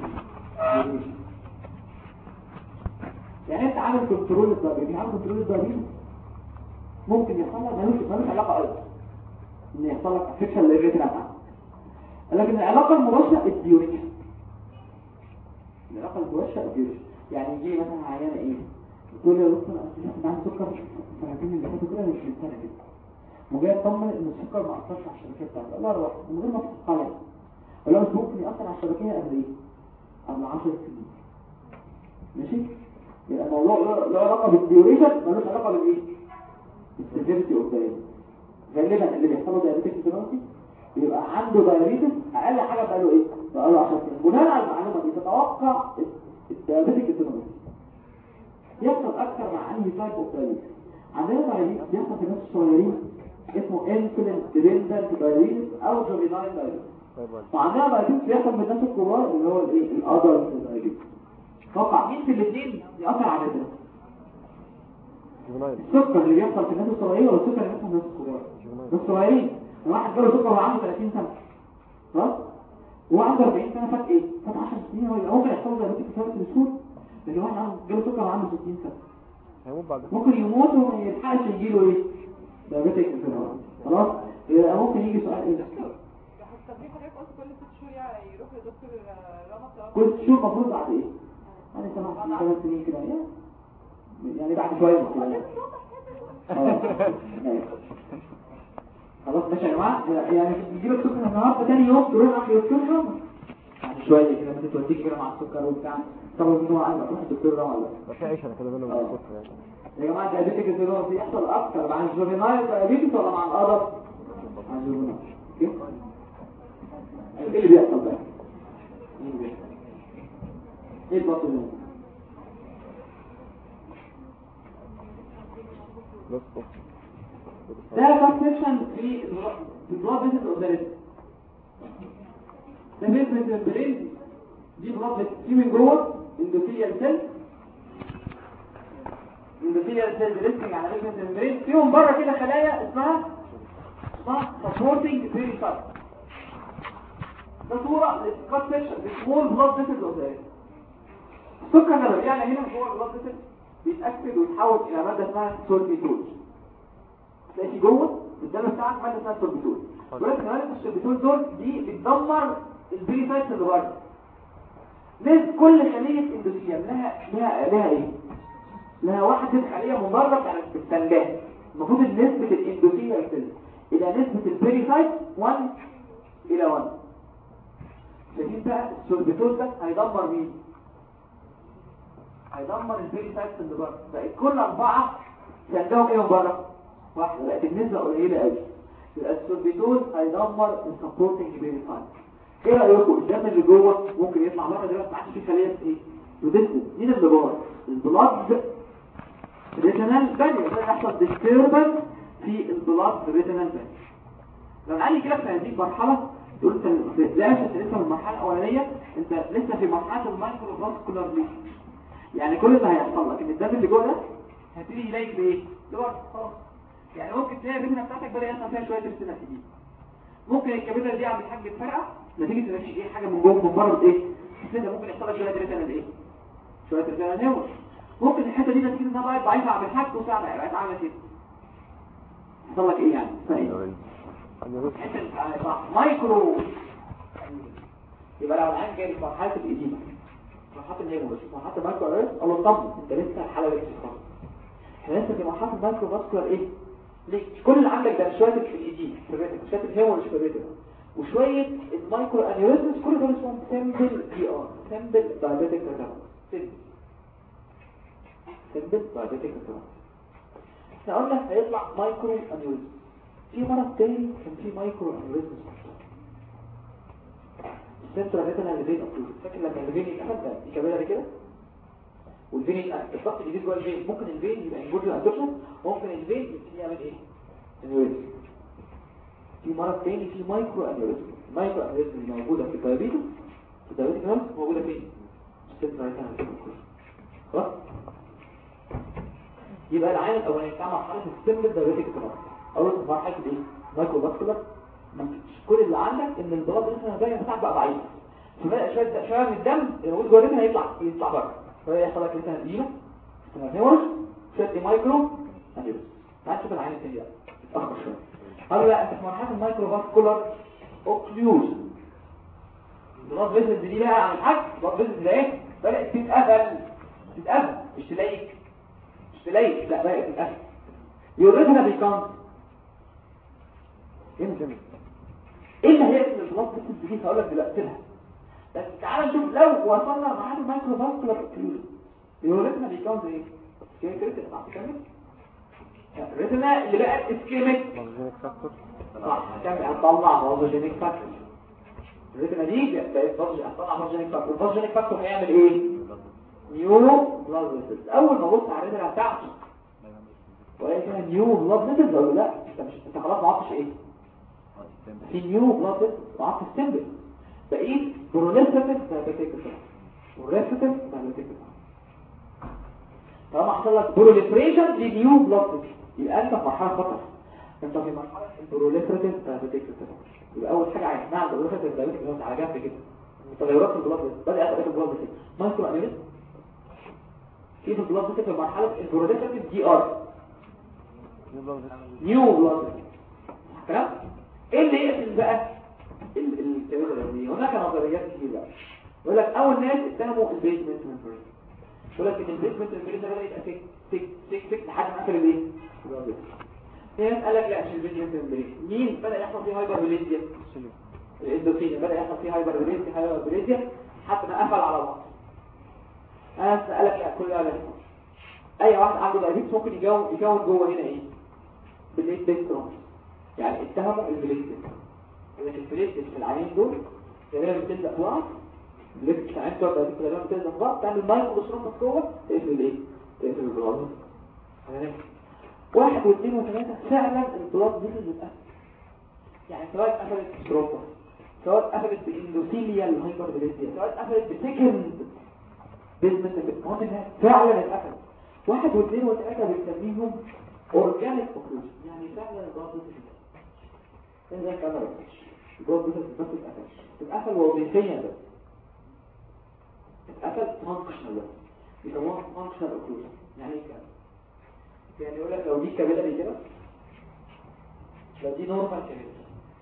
يعني انت عامل كنترول الدايابيتس، عامل كنترول الدايابيتس ممكن يحصل لك ملوش ملوش علاقه ايضا ان يحصل لك افكشن للريتنا بتاعتك، لكن العلاقه المباشره الديوريشن. العلاقه المباشره الديوريشن. يعني يجي مثلا عيانه ايه تقول لي يا دكتور انا عندي سكر سنتين اللي فاتوا كده مش من سنه كده، وجاي اطمن ان السكر ما اثرش على الشبكيه بتاعتي. الله يروح من غير ما تتقلق، ولا بس ممكن ياثر على الشبكيه قبل ايه؟ قبل عشر سنين. ماشي؟ يبقى الموضوع له علاقه بالديوريشن ملوش علاقه بالايه؟ بالسيفيرتي اوف دايابيتس. غالبا اللي بيحصل له دايابيتس دلوقتي بيبقى عنده دايابيتس اقل حاجه بقاله ايه؟ بقاله عشر سنين. بناء على المعلومه دي تتوقع الدايابيتس دلوقتي يحصل اكثر مع انهي تايب اوف دايابيتس. عندنا دايابيتس بيحصل في الناس الصغيرين اسمه انسولين ديبندنت دايابيتس او جوفينايل دايابيتس، وعندنا دايابيتس بيحصل في الناس الكبار اللي هو الايه الادلت دايابيتس. توقع مين في الاثنين ياثر على الريتنا؟ السكر اللي بيحصل في الناس الصغيرين ولا السكر اللي بيحصل في الناس الكبار؟ الصغيرين. واحد جاله سكر وهو عنده ثلاثين سنه خلاص، وهو عنده أربعين سنه فات ايه؟ فات عشر سنين. هو ممكن يحصل له دايابيتس في السور لان واحد عنده جاله سكر وعنده ستين سنه ممكن يموت وما يلحقش يجيله ايه؟ دايابيتك انفلاماتوري. خلاص يبقى ممكن يجي سؤال ايه؟ طب دي حضرتك قلت كل ست شهور يعني يروح لدكتور رمض؟ كل ست شهور المفروض بعد ايه؟ يعني سبع ثمان سنين كده يعني بعد شويه كده. خلاص ماشي يا جماعه. يعني بيجيلك سكر النهارده ثاني يوم تروح عند الدكتور رمض بعد شويه كده ممكن توديك كده مع السكر وبتاع. طب انه عايز اروح الدكتور ده ولا لا؟ مش عيش انا كده بينهم السكر يعني. يا جماعه دايابيتك الزيرو بيحصل اكتر مع الجوفينايل دايابيتس ولا مع الادلت؟ مع الجوفينايل. ايه اللي بيحصل بقى؟ ايه اللي بيحصل؟ ايه البطل ده؟ ده كونسبشن في البلاد فيسل اوبزرفيشن. ده فيسل البرين دي بلاد في من جوه اندوثيليال سيل، اندوثيليال سيل ريستنج على فيسل البرين، فيهم بره كده خلايا اسمها اسمها سبورتنج بيريسايت. ده صوره للكونسبشن للسمول بلاد فيسل اوبزرفيشن. السكر لما بيعلى هنا جوه البلاد فيسل بيتاكد ويتحول الى ماده اسمها سوربيتول. تلاقي جوه الدم بتاعك ماده اسمها سوربيتول. ولكن ماده السوربيتول دول دي بتدمر البيريسايتس اللي بره. ليه كل خليه اندوثيليوم لها لها لها ايه؟ لها وحده خليه مضره بتاعت التنجاه. المفروض نسبه الاندوثيليوم سيل الى نسبه البيريسايت واحد الى واحد. شايفين بقى السوربيتول ده هيدمر مين؟ هيدمر البيريسايتس اللي بره. بقت كل اربعه تنجاهم ايه من بره؟ واحده. بقت النسبه قليله قوي. يبقى السوربيتول هيدمر السبورتنج بيريسايت. ايه رايكم الدم اللي جوه ممكن يطلع بره دلوقتي ما عادش فيه خليه ايه؟ تدسم. مين اللي جوه؟ البلاد ريتينال بانيو. ده يحصل ديستربنس في البلاد ريتينال بانيو. لو عندي كده في هذه المرحله تقول انت ازاي انت لسه في المرحله الاولانيه، انت لسه في مرحله المايكرو فاسكولار ليشن. يعني كل اللي هيحصل لك ان الدم اللي جوه ده هتيجي يلاقيك بايه؟ لبره خلاص. يعني ممكن تلاقي الريتنا بتاعتك بدا يحصل فيها شويه ريتنا جديد. ممكن الكابيلر دي عم الحاج تفرقع نتيجه ان مفيش ايه حاجه من جوه من بره ايه؟ كده ممكن يحصل لك شويه ريتنا ايه؟ شويه ريتنا نور. ممكن الحته دي نتيجه انها بقت ضعيفه عم الحاج وساعه بقت عامله كده. يحصل لك ايه يعني؟ فاهم؟ حته مايكرو. يبقى لو العين جاي في مرحله الايديما مرحله الهيموريج مرحله المايكرو اريس الله طب انت لسه الحاله دي خالص. احنا لسه في مرحله المايكرو فاسكولار ايه؟ ليه؟ كل اللي عندك ده شويه الايديما في الريتم شويه الهيموريج في الريتم وشويه المايكرو انيوريزمز كل دول اسمهم سمبل دي ار سمبل دايابيتك ريتينوباثي. سمبل دايابيتك ريتينوباثي. احنا قلنا هيطلع مايكرو انيوريزم. في مرض تاني كان فيه مايكرو انيوريزمز السنترال ريتنال فين اوكلوجن. فاكر لما الفين يتقفل ده دي كابيلاري كده والفين يتقفل الضغط الجديد جوه الفين، ممكن الفين يبقى انجورجن انتوشن، ممكن الفين يبتدي يعمل ايه؟ انيوريزم. في مرض تاني في مايكرو انيوريزم. المايكرو انيوريزم اللي موجوده في الدايابيتس، في الدايابيتس نفسه موجوده فين؟ السنترال ريتنال فين اوكلوجن. خلاص؟ يبقى العين الاولاني بتاع مرحله السمبل دايابيتك كده. اول مرحله ايه؟ مايكرو فاسكولار. كل اللي عندك ان البلاد مثلا زي بتاعك بقى ضعيف، فبدا شويه شويه من الدم الموجود جوه الرئه هيطلع يطلع بره، فيحصل لك مثلا اديمه نيورس شويه مايكرو انيوريزم. تعال شوف العين الثانيه بقى اتاخر شويه. هلا بقى انت في مرحله المايكرو فاسكولار اوكلوجن. البلاد فيزلز دي بقى عن الحاج البلاد فيزلز ده ايه؟ بدات تتقفل تتقفل مش تلاقي مش تلاقي لا بدات تتقفل. يوريتنا بيكون يمكن ايه اللي هيقفل البلاد فيزلز دي؟ هقول لك دلوقتي لها. بس تعال نشوف لو وصلنا لمرحله المايكرو فاسكولار اوكلوجن يوريتنا بيكون ايه؟ كده كده هتكمل الريتنا اللي بقت اسكيميك صح هتعمل هتطلع فازوجينيك فاكتور. الريتنا دي بقت فازوجينيك هتطلع فازوجينيك فاكتور. الفازوجينيك فاكتور هيعمل ايه؟ نيو بلاد فيسلز. اول ما ابص على الريتنا بتاعتي وهي كده نيو بلاد فيسلز ولا لا؟ انت مش انت خلاص ما عرفتش ايه؟ في نيو بلاد فيسلز وعرفت السمبل بقيت بروليفريتيف دايابيتيك بروليفريتيف دايابيتيك. طالما حصل لك بروليفريشن لنيو بلاد فيسلز يبقى انت في مرحله خطر. انت في مرحله البروليفريتيف دايابيتيك. يبقى اول حاجه عرفناها عن البروليفريتيف دايابيتيك على جنب كده تغيرات في البلاد فيسلز. بدات تغير البلاد فيسلز مايكرو انيوريزم في في البلاد فيسلز في مرحله البروليفريتيف دي ار نيو بلاد فيسلز. تمام. ايه اللي يقفل بقى الكلام دي؟ هناك نظريات كتير بقى يقول لك اول ناس اتهموا البيزمنت ممبرين، يقول لك ان البيزمنت ممبرين ده بدا يبقى تك تك تك تك لحد ما قفل الايه؟ في ناس قال لك لا مش البيزمنت ممبرين. مين بدا يحصل فيه هايبربليزيا؟ الاندوثيليا بدا يحصل فيه هايبربليزيا هايبربليزيا حتى ما قفل على بعض. انا قال لك لا كل ده اي واحد عنده دايابيتس ممكن يكون يكون جوه هنا ايه؟ بليت بيسترون. يعني اتهموا البليت لكن البليت في العينين دول غالبا بتلزق في بعض. البليت في العين دول غالبا بتلزق في بعض تعمل مايكرو سترومبس جوه تقفل الايه؟ تقفل البلاد. واحد واثنين وثلاثة فعلا البلاد دي اللي بتقفل. يعني سواء قفلت سترومبس سواء قفلت باندوثيليال هايبربليزيا سواء قفلت بسكند بيزمنت المهم فعلا اتقفل. واحد واثنين وثلاثة بنسميهم اورجانيك اوكلوجن. يعني فعلا البلاد دي كده زي كاميرا البلاد دي بس اتقفل اتقفل وظيفيا بس اتقفل فانكشنال بس يسموها فانكشنال اوكلوجن. يعني ايه كده؟ يعني يقول لك لو دي كابيلاري كده لو دي نورمال كابيلاري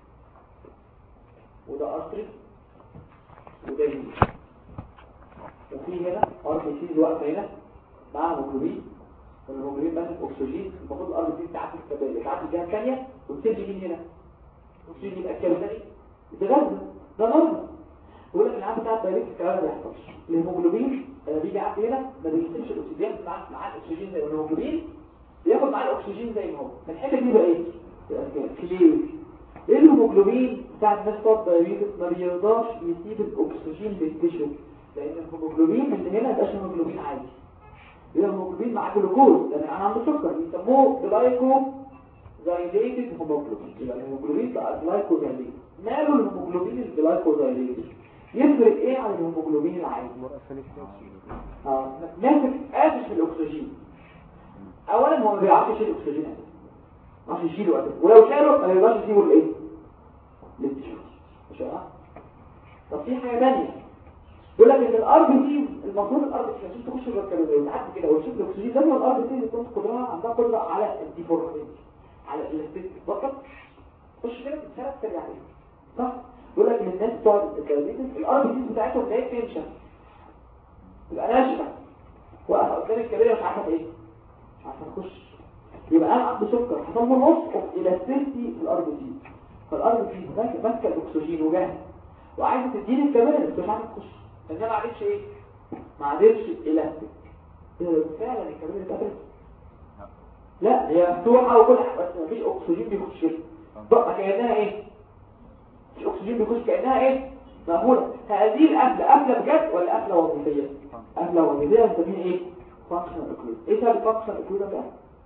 وده ارتري وده هنا وفي هنا ار بي سي واقفه هنا مع هيموجلوبين والهيموجلوبين ماسك اكسجين. المفروض الار بي سي تعدي الكابيلاري تعدي الجهه الثانيه وتسيب مين هنا؟ اكسجين يبقى الكابيلاري يتغذى. ده نورمال. يقول لك العام بتاع الدايركت الكلام ما بيحصلش. الهيموجلوبين لما بيجي عندي هنا ما بيسيبش الاكسجين مع مع الاكسجين زي الهيموجلوبين بياخد معاه الاكسجين زي ما هو. الحته دي بقى ايه؟ كليه. الهيموجلوبين بتاع الناس بتاع الدايركت ما بيرضاش يسيب الاكسجين للتيشو لان الهيموجلوبين اللي هنا مبقاش هيموجلوبين عادي. يبقى الهيموجلوبين مع جلوكوز لان انا عنده سكر بيسموه جلايكو زايليتد هيموجلوبين. يبقى الهيموجلوبين بقى جلايكو زايليتد. ماله الهيموجلوبين الجلايكو زايليتد؟ يفرق ايه عن الهيموجلوبين العادي؟ اه ماسك قافش في الاكسجين. اولا هو ما بيعرفش يشيل الاكسجين ما بيعرفش يشيله اساسا ولو شاله ما يقدرش يسيبه لايه؟ للتيشو. مش عارف. طب في حاجه ثانيه يقول لك ان الار بي سي المفروض الار بي سي عشان تخش جوه الكبد وتعدي كده وتشوف الاكسجين لازم الار بي سي تكون قدرها عندها قدره على الديفورميشن على الاستيك فقط تخش كده تتسرب ترجع عليه صح. يقول لك ان الناس بتوع الكبد الار بي سي بتاعتهم زي تنشن تبقى ناشفه واقفه قدام الكبد مش عارفه ايه مش عارفه تخش. يبقى انا عندي سكر حصل له نص الاستيكي في الار بي سي فالار بي سي ماسكه الاكسجين وجاهزه وعايزه تديني الكبد بس مش عارفه تخش لان ما عادتش ايه ما عادتش الاستيك. فعلا الكبد اتقفلت لا هي مفتوحه وكل حاجه بس مفيش اكسجين بيخش بقى كانها ايه؟ مش اكسجين بيخش كانها ايه؟ مقبولة. هذه القفلة قفلة بجد ولا قفلة وظيفية؟ قفلة وظيفية بنسميها ايه؟ فانكشنال اوكلود. ايه سبب الفانكشنال اوكلود ده؟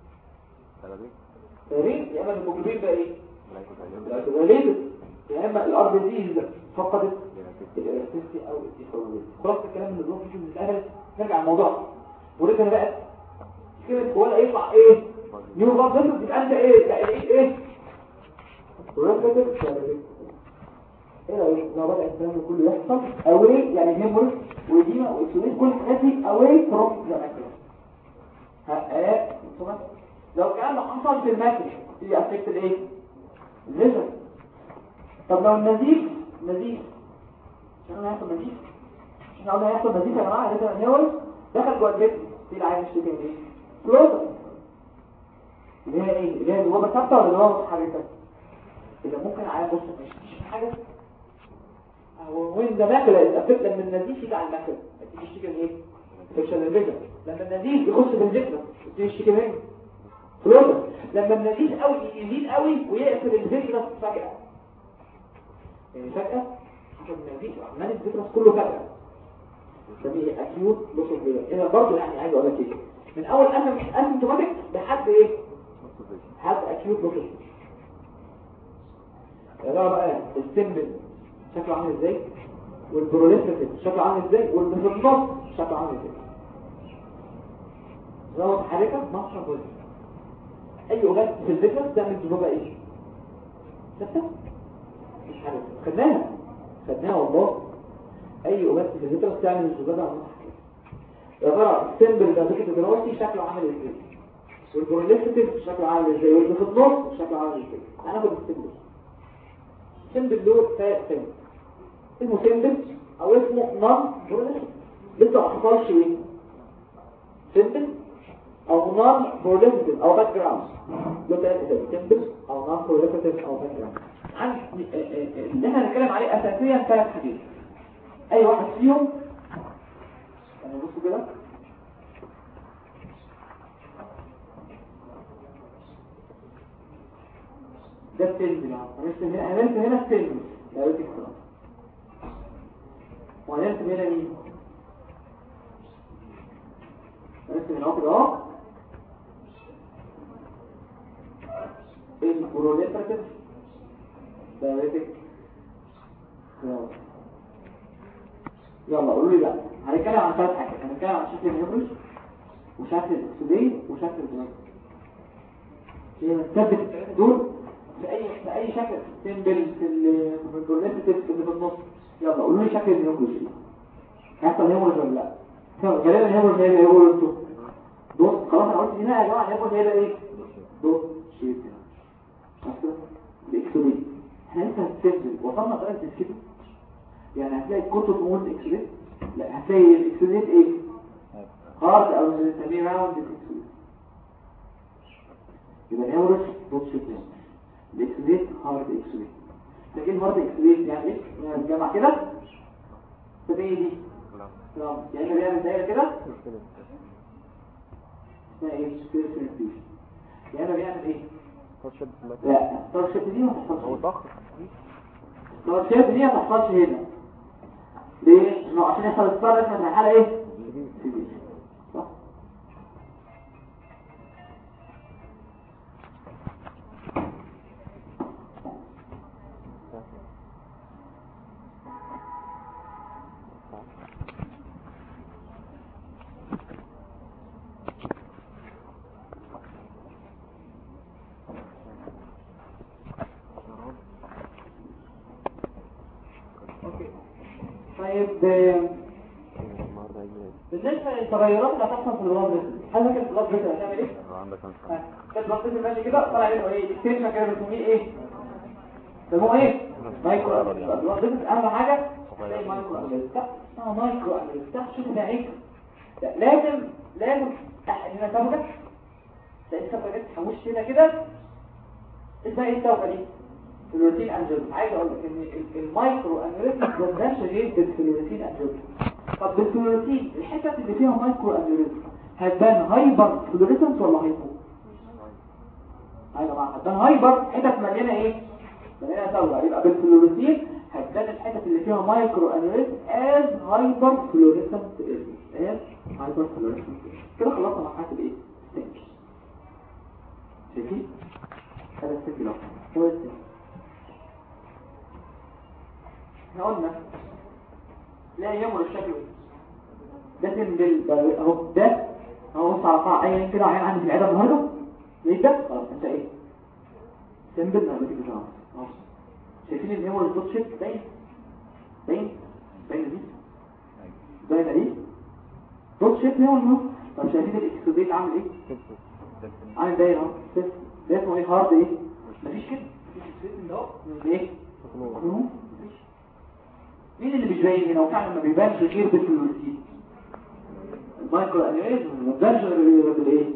تمرين يا اما الهيموجلوبين بقى ايه؟ لايكوزايليتد، يا اما الار بي سي فقدت الالاستيسيتي او الديفورميتي. خلاص الكلام اللي بنقوله من الاول. نرجع للموضوع وريتنا بقى كده ولا يطلع ايه؟ نيو بلاد فيسل. يبقى انت ايه؟ لا ايه ايه؟ وريتنا ايه رأيك لو بدأ الكلام ده كله يحصل away يعني هيموريج وديما واكسوديت كل الحاجات دي away from the macula. ها لو الكلام ده حصل في الماكل يبقى افكت الايه؟ الليزر. طب لو النزيف نزيف عشان هيحصل نزيف احنا قلنا هيحصل نزيف يا جماعه ليزر هيموريج دخل جوه الجسم في العين الشتين ايه؟ كلوزر اللي هي ايه؟ اللي هي جوه ثابته ولا جوه حاجه؟ اذا ممكن عين بص مش حاجه وين ده ماكلة الأفكت لما النزيف يجي على الماكلة تيجي تشتكي من ايه؟ فيكشن الفيجن. لما النزيف يخش بالذكرى تيجي تشتكي من ايه؟ فلوتر. لما النزيف قوي يزيد قوي ويقفل الذكرى فجأة يعني فجأة حسب النزيف عمال الذكرى كله فجأة سميه أكيوت لوس اوف فيجن. هنا برضه يعني عايز أقول لك ايه؟ من أول أسيمتوماتيك لحد ايه؟ لحد أكيوت لوس اوف فيجن. يا ترى بقى السيمبل شكله عامل ازاي والبروليفريتيف شكله عامل ازاي والبروتوكول شكله عامل ازاي؟ زود حركه مصر بوز اي اوجات في الذكر تعمل ذبابه ايه؟ ثابته مش حركه خدناها خدناها والله. اي اوجات في الذكر تعمل ذبابه على مصر. يا ترى السيمبل ده ذكر دلوقتي شكله عامل ازاي والبروليفريتيف شكله عامل ازاي والبروتوكول شكله عامل ازاي؟ هناخد السيمبل. سيمبل له ثلاث سيمبل اسمه سيمبل او اسمه نون بروليفريتيف. لسه ما حصلش ايه؟ سيمبل او نون بروليفريتيف او باك جراوند. له ثلاث سيمبل سيمبل او نون بروليفريتيف او باك جراوند. عن اللي احنا هنتكلم عليه اساسيا ثلاث حاجات. اي واحد فيهم يعني بصوا كده ده السيمبل يعني هنرسم هنا السيمبل ده يوتيك خلاص وهنرسم هنا مين؟ هنرسم هنا كده اهو البروليفريتيف دايركتيك خلاص. يلا قولوا لي بقى هنتكلم عن ثلاث حاجات. هنتكلم عن شكل الهيموريج وشكل الاكسودين وشكل الجنين. هي بنثبت دول في اي في اي شكل سيمبل في البروليفريتيف اللي في النص. يلا قولوا لي شكل الهيموريج هيحصل هيموريج ولا لا؟ غالبا الهيموريج هيبقى هيقولوا انتوا بص خلاص انا قلت هنا يا جماعه الهيموريج هيبقى ايه؟ بص شيت كده الاكسودين احنا لسه هنسجل وصلنا لغايه الكتب يعني هتلاقي كتب مود اكسودين لا هتلاقي الاكسودين ايه؟ هارد او بنسميه راوند اكسودين. يبقى الهيموريج بص شيت الاكسودين هارد اكسودين. لكن هارد اكسودين يعني ايه؟ يعني الجامعه كده فدي دي تمام يعني بيعمل دايره كده اسمها ايه؟ سبيرفيشن. يعني بيعمل ايه؟ لا الطرشات دي ما تحصلش هو ضخم الطرشات دي ما تحصلش هنا ليه؟ انه عشان يحصل الصار لازم في الحاله ايه؟ صح طيب بالنسبه للتغيرات اللي هتحصل في البلاد بريشر هل فاكر البلاد بريشر هتعمل ايه؟ عندك كام البلاد بريشر ماشي كده طلع له ايه؟ التنشن كده بنسميه ايه؟ بنسموه ايه؟ مايكرو البلاد بريشر اهم حاجه زي مايكرو اميلستاح اه مايكرو اميلستاح شوف ده عيب لازم لازم احنا نتوجه لان الصفحه تحوش هنا كده اسمها ايه التوجه دي؟ الروتين انجل. عايز اقول لك ان المايكرو انيوريزم ما بتبقاش غير بالفلوريتين انجل. طب بالفلوريتين الحته اللي فيها مايكرو انيوريزم هتبان هايبر فلوريسنس ولا هايبو؟ يا جماعه هتبان هايبر حتت مليانه ايه؟ مليانه سودا. يبقى بالفلوريتين هتبان الحتت اللي فيها مايكرو انيوريزم از هايبر فلوريسنت از هايبر فلوريسنت. كده خلصنا مرحله الايه؟ ستينج. شايفين؟ هذا الستينج لو هو الستينج. احنا قلنا لا يمر الشكل ده سيمبل اهو، ده اهو بص على قاع ايا كده عين عندي في العياده النهارده ليه ده؟ خلاص انت ايه؟ سيمبل ما بتيجي تمام اهو. شايفين ان هو الدوت شيب باين باين باين دي باين دي دوت شيب هو اللي طب شايفين الاكسوديت عامل ايه؟ عامل باين اهو ده اسمه ايه؟ هارد ايه؟ مفيش كده مفيش اكسوديت ده اهو ايه؟ مفيش. مين اللي مش باين هنا وفعلا ما بيبانش غير بالفلوريسين؟ المايكرو انيوريزم ما بيبانش غير بالايه؟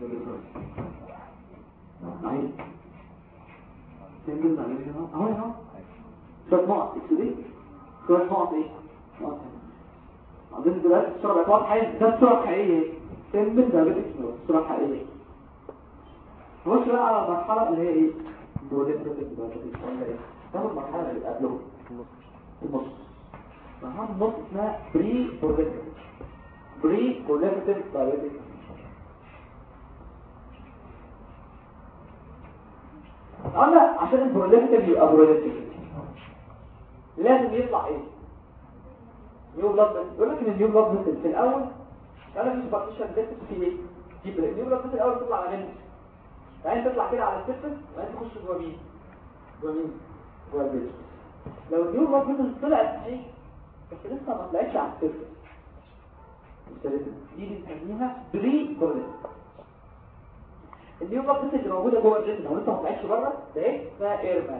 اهي سيمبل انيوريزم اهو اهو شويه نقط اكسوديت شويه نقط ايه؟ نقط عندنا دلوقتي الصوره بقت واضحه. ده الصوره الحقيقيه سيمبل دايابيتكس الصوره الحقيقيه. نخش بقى على المرحله اللي هي ايه؟ بروليفريتيف دايابيتكس ولا ايه؟ تاخد المرحله اللي قبله النص. مرحله النص اسمها بري بروليفريتيف بري بروليفريتيف دايابيتكس. قلنا عشان البروليفريتيف يبقى بروليفريتيف لازم يطلع ايه؟ نيو بلاد. يقول لك ان النيو بلاد في الاول انا مش بارتيشن ديسك في ايه؟ في النيو بلاد في الاول تطلع على منه، بعدين تطلع كده على السيرفس وبعدين تخش جوه مين؟ جوه مين؟ جوه البيت. لو النيو بلاد طلعت ايه؟ بس لسه ما طلعتش على السيرفس دي بنسميها بري بوليس. النيو بلاد اللي موجوده جوه الجسم لو لسه ما طلعتش بره ده ايه؟ اسمها ايرمان.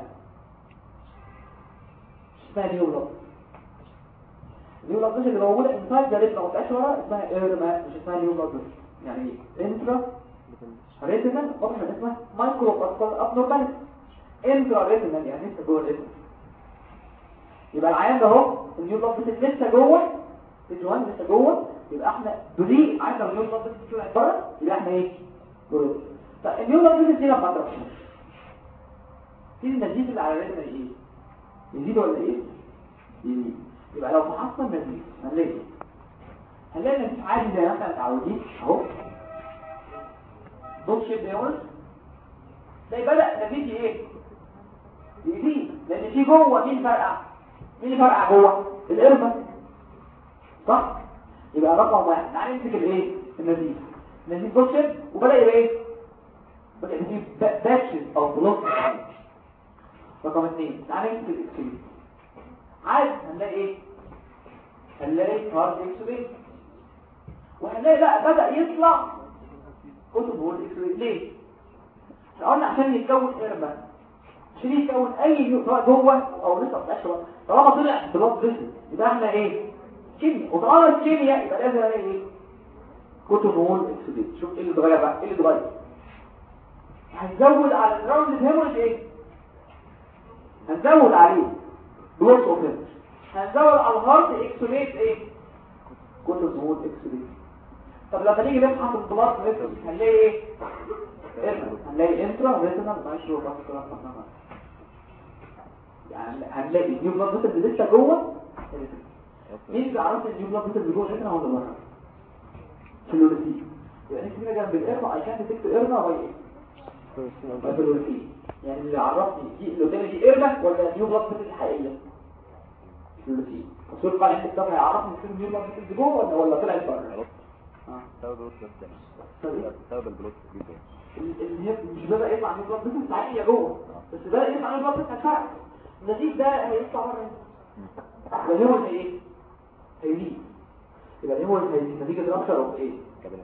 اسمها نيو بلاد. النيو بلاد اللي موجوده انسايد ده لسه ما طلعتش بره اسمها ايرمان مش اسمها نيو بلاد. يعني ايه؟ انترا ريتينال واضح ان اسمها مايكرو باسكال ابنورماليتي. انترا ريتينال يعني لسه جوه الريتنا. يبقى العيان ده اهو النيو بلاد لسه جوه الجوان لسه جوه. يبقى احنا بري عايز لو النيو بلاد طلع بره يبقى احنا ايه؟ جوه. طب النيو بلاد دي لما تضرب في النزيف اللي على الريتنا ايه؟ يزيد ولا ايه؟ يزيد. يبقى لو فحصنا النزيف هنلاقي هنلاقي النزيف عادي زي ما احنا متعودين اهو دوت شيب دايموند. ده بدأ نزيف ايه؟ يزيد لان في جوه مين فرقع؟ مين اللي فرقع جوه؟ القربة صح؟ يبقى رقم واحد تعالى نمسك الايه؟ النزيف. النزيف دوت شيب وبدأ يبقى ايه؟ بدأ يجيب باتشز او بلوك. رقم اثنين تعالى نمسك الاكسبريت. عايز هنلاقي ايه؟ هنلاقي هارد اكسبريت وهنلاقي لا بدأ يطلع كتب هو الاكسبريت. ليه؟ احنا قلنا عشان يتكون قربة عشان يتكون اي نقطة جوه او لسه طلعش بره. طالما طلع بلوك فيزل يبقى احنا ايه؟ كيمياء. وطالما الكيمياء يبقى لازم الاقي ايه؟ كتب هو الاكسبريت. شوف ايه اللي اتغير بقى؟ ايه اللي اتغير؟ هنزود على الراوند هيموريج ايه؟ هنزود عليه بلوك اوف هيموريج. هنزود على الهارد اكسوليت ايه؟ كتب هو الاكسبريت. طب لما نيجي نبحث البلاط ميثود هنلاقي ايه؟ هنلاقي انترا ريتينال مايكرو باسكولار ابنورماليتي. يعني هنلاقي النيو بلاد فيسل اللي لسه جوه. مين اللي عرف النيو بلاد فيسل اللي جوه الريتنا ولا بره؟ فلوريسين. يعني كده جنب الارنا اي كان تكتب ارنا باي ايه؟ فلوريسين. يعني اللي عرفني دي اللي قدامي دي ارنا ولا نيو بلاد فيسل الحقيقيه؟ فلوريسين. الصوره بقى اللي الكتاب هيعرفني ان النيو بلاد فيسل جوه ولا ولا طلعت بره؟ سبب البلوت سبب البلوت جدا اللي هي مش بدأ يطلع من البلاد فيسل صحيح جوه بس بدأ يطلع من البلاد فيسل هتفرق. النزيف ده هيطلع بره يبقى هو ايه؟ هيليد. يبقى هو هيليد نتيجة رابشر اوف ايه؟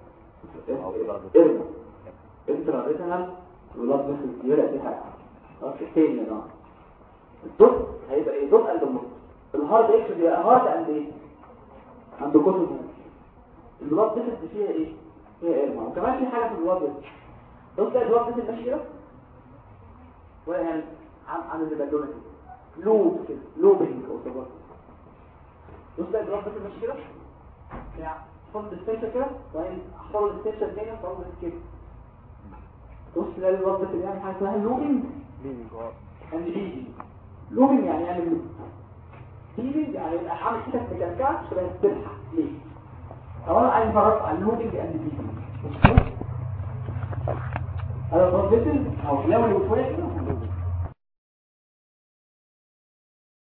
ارمى انترا ريتينال بلاد فيسل يبدأ تتحرك. خلاص التاني يا جماعه الدوت هيبقى ايه؟ دوت قلب النص. الهارد اكس يبقى هارد قد ايه؟ عند كتب البلاد فيسل فيها ايه؟ فيها ارمى. وكمان في حاجه في البلاد فيسل دوت ده البلاد فيسل ماشي كده ولا يعني عامل زي بالونه كده لوب كده لوبينج او صبر. بص ده البلاد فيسل ماشي كده يعني فضل الستيشن كده وبعدين احطه الستيشن تاني فضل كده. بص ده البلاد فيسل يعني حاجه اسمها لوبينج لينج اه اند ليدنج. لوبينج يعني يعني لوب هيلينج يعني يبقى عامل كده مكركعه شبه السلحه ليه؟ طب انا عايز افرق عن نودنج اند هيلينج هذا بروفيشن او لو شويه كده